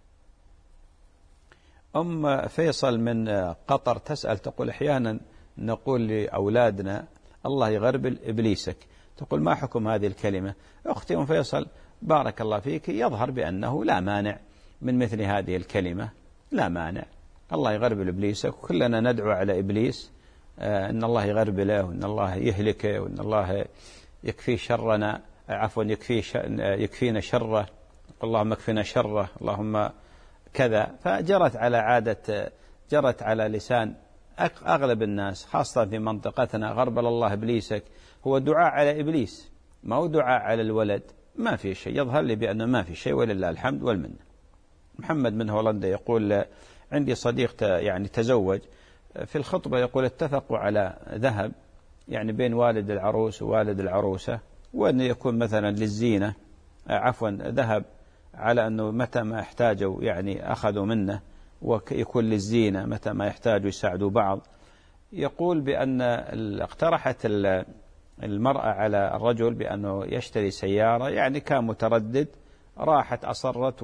Speaker 2: أم فيصل من قطر تسأل تقول أحيانا نقول لأولادنا الله يغربل إبليسك، تقول ما حكم هذه الكلمة؟ أختي أم فيصل بارك الله فيك، يظهر بأنه لا مانع من مثل هذه الكلمة، لا مانع، الله يغربل إبليسك، وكلنا ندعو على إبليس آه أن الله يغربله وأن الله يهلكه وأن الله يكفي شرنا، عفوا يكفي يكفينا شره، اللهم اكفنا شره، اللهم كذا. فجرت على عادة، جرت على لسان أغلب الناس خاصة في منطقتنا غربل الله إبليسك، هو دعاء على إبليس، ما هو دعاء على الولد، ما في شيء، يظهر لي بأنه ما في شيء ولله الحمد والمنة. محمد من هولندا يقول عندي صديق يعني تزوج، في الخطبة يقول اتفقوا على ذهب يعني بين والد العروس ووالد العروسة، وأن يكون مثلا للزينة عفوا ذهب على أنه متى ما احتاجوا يعني أخذوا منه، ويكون للزينة متى ما يحتاجوا يساعدوا بعض. يقول بأن اقترحت المرأة على الرجل بأنه يشتري سيارة، يعني كان متردد، راحت أصرت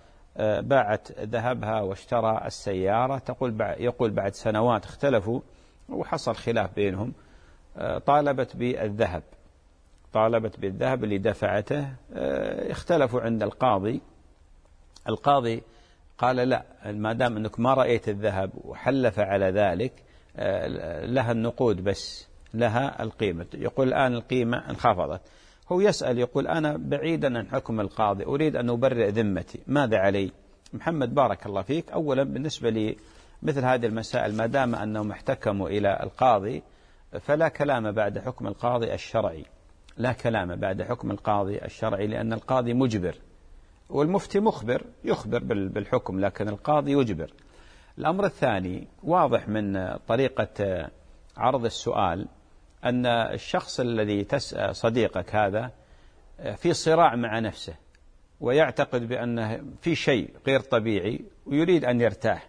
Speaker 2: وباعت ذهبها واشترى السيارة. تقول يقول بعد سنوات اختلفوا وحصل خلاف بينهم، طالبت بالذهب، طالبت بالذهب اللي دفعته، اختلفوا عند القاضي، القاضي قال لا ما دام أنك ما رأيت الذهب وحلف على ذلك لها النقود بس، لها القيمة. يقول الآن القيمة انخفضت، هو يسأل يقول أنا بعيدا عن حكم القاضي أريد أن أبرئ ذمتي، ماذا علي؟ محمد بارك الله فيك، أولا بالنسبة لي مثل هذه المسائل ما دام أنهم احتكموا إلى القاضي فلا كلام بعد حكم القاضي الشرعي، لا كلام بعد حكم القاضي الشرعي، لأن القاضي مجبر والمفتي مخبر يخبر بالحكم، لكن القاضي يجبر. الأمر الثاني واضح من طريقة عرض السؤال أن الشخص الذي تسأل صديقك هذا في صراع مع نفسه ويعتقد بأنه في شيء غير طبيعي ويريد أن يرتاح.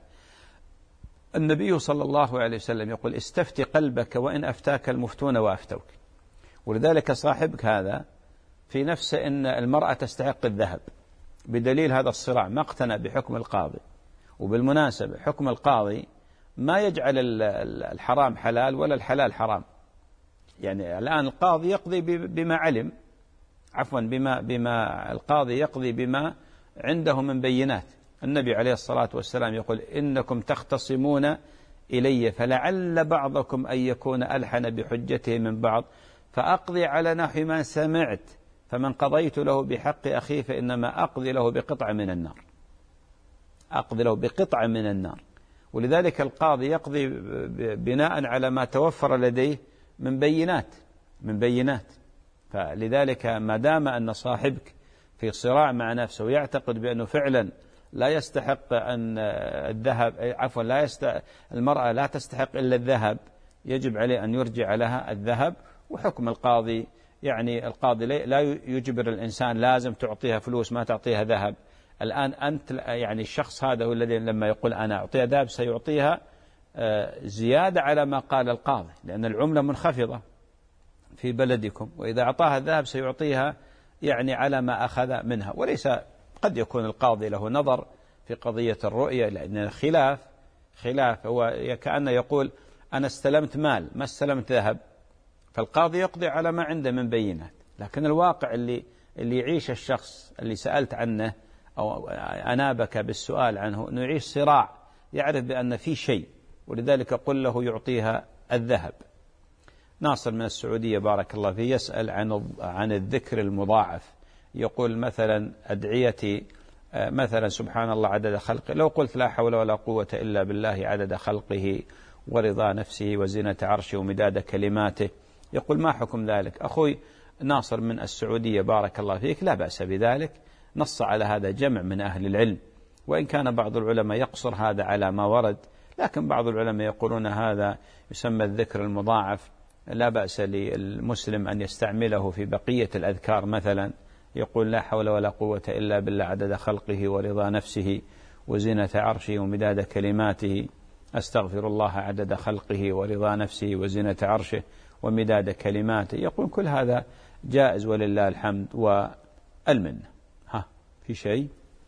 Speaker 2: النبي صلى الله عليه وسلم يقول استفتي قلبك وإن أفتاك المفتون وأفتوك، ولذلك صاحبك هذا في نفسه أن المرأة تستحق الذهب بدليل هذا الصراع، ما اقتنع بحكم القاضي. وبالمناسبة حكم القاضي ما يجعل الحرام حلال ولا الحلال حرام، يعني الآن القاضي يقضي بما علم، عفوا بما بما القاضي يقضي بما عنده من بينات. النبي عليه الصلاة والسلام يقول إنكم تختصمون إلي فلعل بعضكم أن يكون ألحن بحجته من بعض فأقضي على نحو ما سمعت، فمن قضيت له بحق أخيه فإنما أقضي له بقطع من النار، أقضي له بقطع من النار. ولذلك القاضي يقضي بناء على ما توفر لديه من بينات من بينات فلذلك ما دام أن صاحبك في صراع مع نفسه ويعتقد بأنه فعلا لا يستحق أن الذهب عفوا لا يست... المرأة لا تستحق إلا الذهب، يجب عليه أن يرجع لها الذهب. وحكم القاضي يعني القاضي لا يجبر الإنسان لازم تعطيها فلوس ما تعطيها ذهب. الآن أنت يعني الشخص هذا هو الذي لما يقول أنا أعطيها ذهب سيعطيها زيادة على ما قال القاضي، لأن العملة منخفضة في بلدكم، وإذا أعطاها الذهب سيعطيها يعني على ما أخذ منها. وليس قد يكون القاضي له نظر في قضية الرؤية، لأن خلاف خلاف هو كأنه يقول أنا استلمت مال ما استلمت ذهب، فالقاضي يقضي على ما عنده من بينات. لكن الواقع اللي اللي يعيش الشخص اللي سألت عنه أو أنابك بالسؤال عنه أنه يعيش صراع، يعرف بأن في شيء، ولذلك قل له يعطيها الذهب. ناصر من السعودية بارك الله فيه يسأل عن عن الذكر المضاعف، يقول مثلا أدعيتي مثلا سبحان الله عدد خلقه، لو قلت لا حول ولا قوة إلا بالله عدد خلقه ورضا نفسه وزنة عرشه ومداد كلماته، يقول ما حكم ذلك؟ أخوي ناصر من السعودية بارك الله فيك لا بأس بذلك، نص على هذا جمع من أهل العلم، وإن كان بعض العلماء يقصر هذا على ما ورد، لكن بعض العلماء يقولون هذا يسمى الذكر المضاعف، لا بأس للمسلم أن يستعمله في بقية الأذكار، مثلا يقول لا حول ولا قوة إلا بالله عدد خلقه ورضا نفسه وزنة عرشه ومداد كلماته، أستغفر الله عدد خلقه ورضا نفسه وزنة عرشه ومداد كلماته، يقول كل هذا جائز ولله الحمد والمنة. ها في شيء؟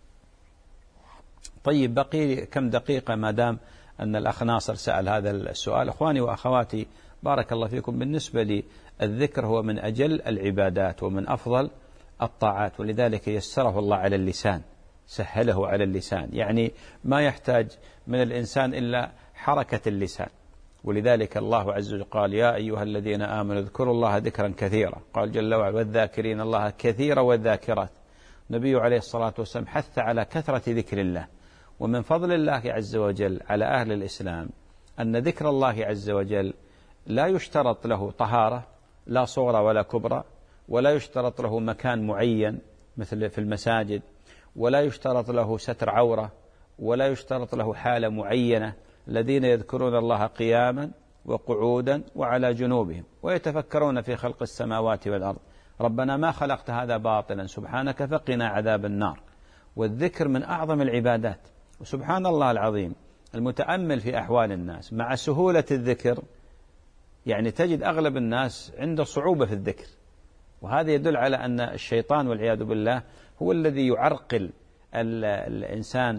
Speaker 2: طيب بقي كم دقيقة ما دام أن الأخ ناصر سأل هذا السؤال. أخواني وأخواتي بارك الله فيكم، بالنسبة لي الذكر هو من أجل العبادات ومن أفضل الطاعات، ولذلك يسره الله على اللسان، سهله على اللسان، يعني ما يحتاج من الإنسان إلا حركة اللسان، ولذلك الله عز وجل قال يا أيها الذين آمنوا اذكروا الله ذكرا كثيرا، قال جل وعلا والذاكرين الله كثيرا والذاكرات. النبي عليه الصلاة والسلام حث على كثرة ذكر الله، ومن فضل الله عز وجل على أهل الإسلام أن ذكر الله عز وجل لا يشترط له طهارة لا صغرى ولا كبرى، ولا يشترط له مكان معين مثل في المساجد، ولا يشترط له ستر عورة، ولا يشترط له حالة معينة. الذين يذكرون الله قياما وقعودا وعلى جنوبهم ويتفكرون في خلق السماوات والأرض ربنا ما خلقت هذا باطلا سبحانك فقنا عذاب النار. والذكر من أعظم العبادات، وسبحان الله العظيم المتأمل في أحوال الناس مع سهولة الذكر، يعني تجد أغلب الناس عنده صعوبة في الذكر، وهذا يدل على أن الشيطان والعياذ بالله هو الذي يعرقل الإنسان،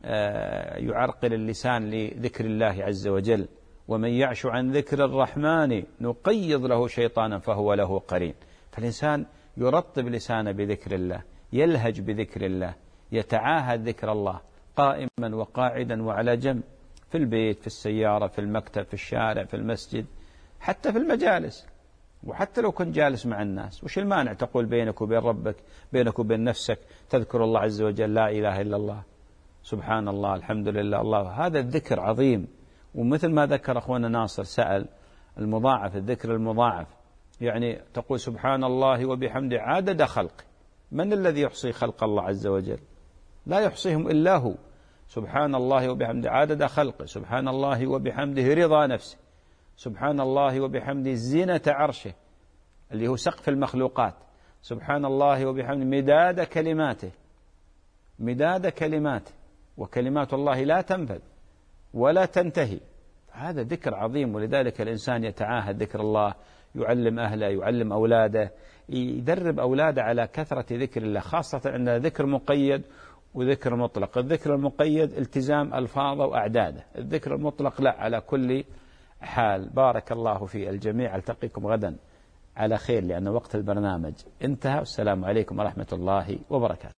Speaker 2: يعرقل اللسان لذكر الله عز وجل. ومن يعش عن ذكر الرحمن نقيض له شيطانا فهو له قرين. فالإنسان يرطب لسانه بذكر الله، يلهج بذكر الله، يتعاهد ذكر الله قائما وقاعدا وعلى جنب، في البيت، في السيارة، في المكتب، في الشارع، في المسجد، حتى في المجالس، وحتى لو كنت جالس مع الناس. وش المانع تقول بينك وبين ربك، بينك وبين نفسك، تذكر الله عز وجل لا إله إلا الله سبحان الله الحمد لله الله. هذا الذكر عظيم. ومثل ما ذكر أخونا ناصر سأل المضاعف، الذكر المضاعف، يعني تقول سبحان الله وبحمده عدد خلقه. من الذي يحصي خلق الله عز وجل؟ لا يحصيهم إلا هو. سبحان الله وبحمده عدد خلقه، سبحان الله وبحمده رضا نفسه، سبحان الله وبحمده زينة عرشه اللي هو سقف المخلوقات، سبحان الله وبحمده مداد كلماته، مداد كلماته، وكلمات الله لا تنفذ ولا تنتهي. هذا ذكر عظيم. ولذلك الإنسان يتعاهد ذكر الله، يعلم أهله، يعلم أولاده، يدرب أولاده على كثرة ذكر الله، خاصة عندنا ذكر مقيد وذكر مطلق. الذكر المقيد التزام ألفاظه وأعداده، الذكر المطلق لا، على كل حال. بارك الله في الجميع. ألتقيكم غدا على خير لأن وقت البرنامج انتهى. والسلام عليكم ورحمة الله وبركاته.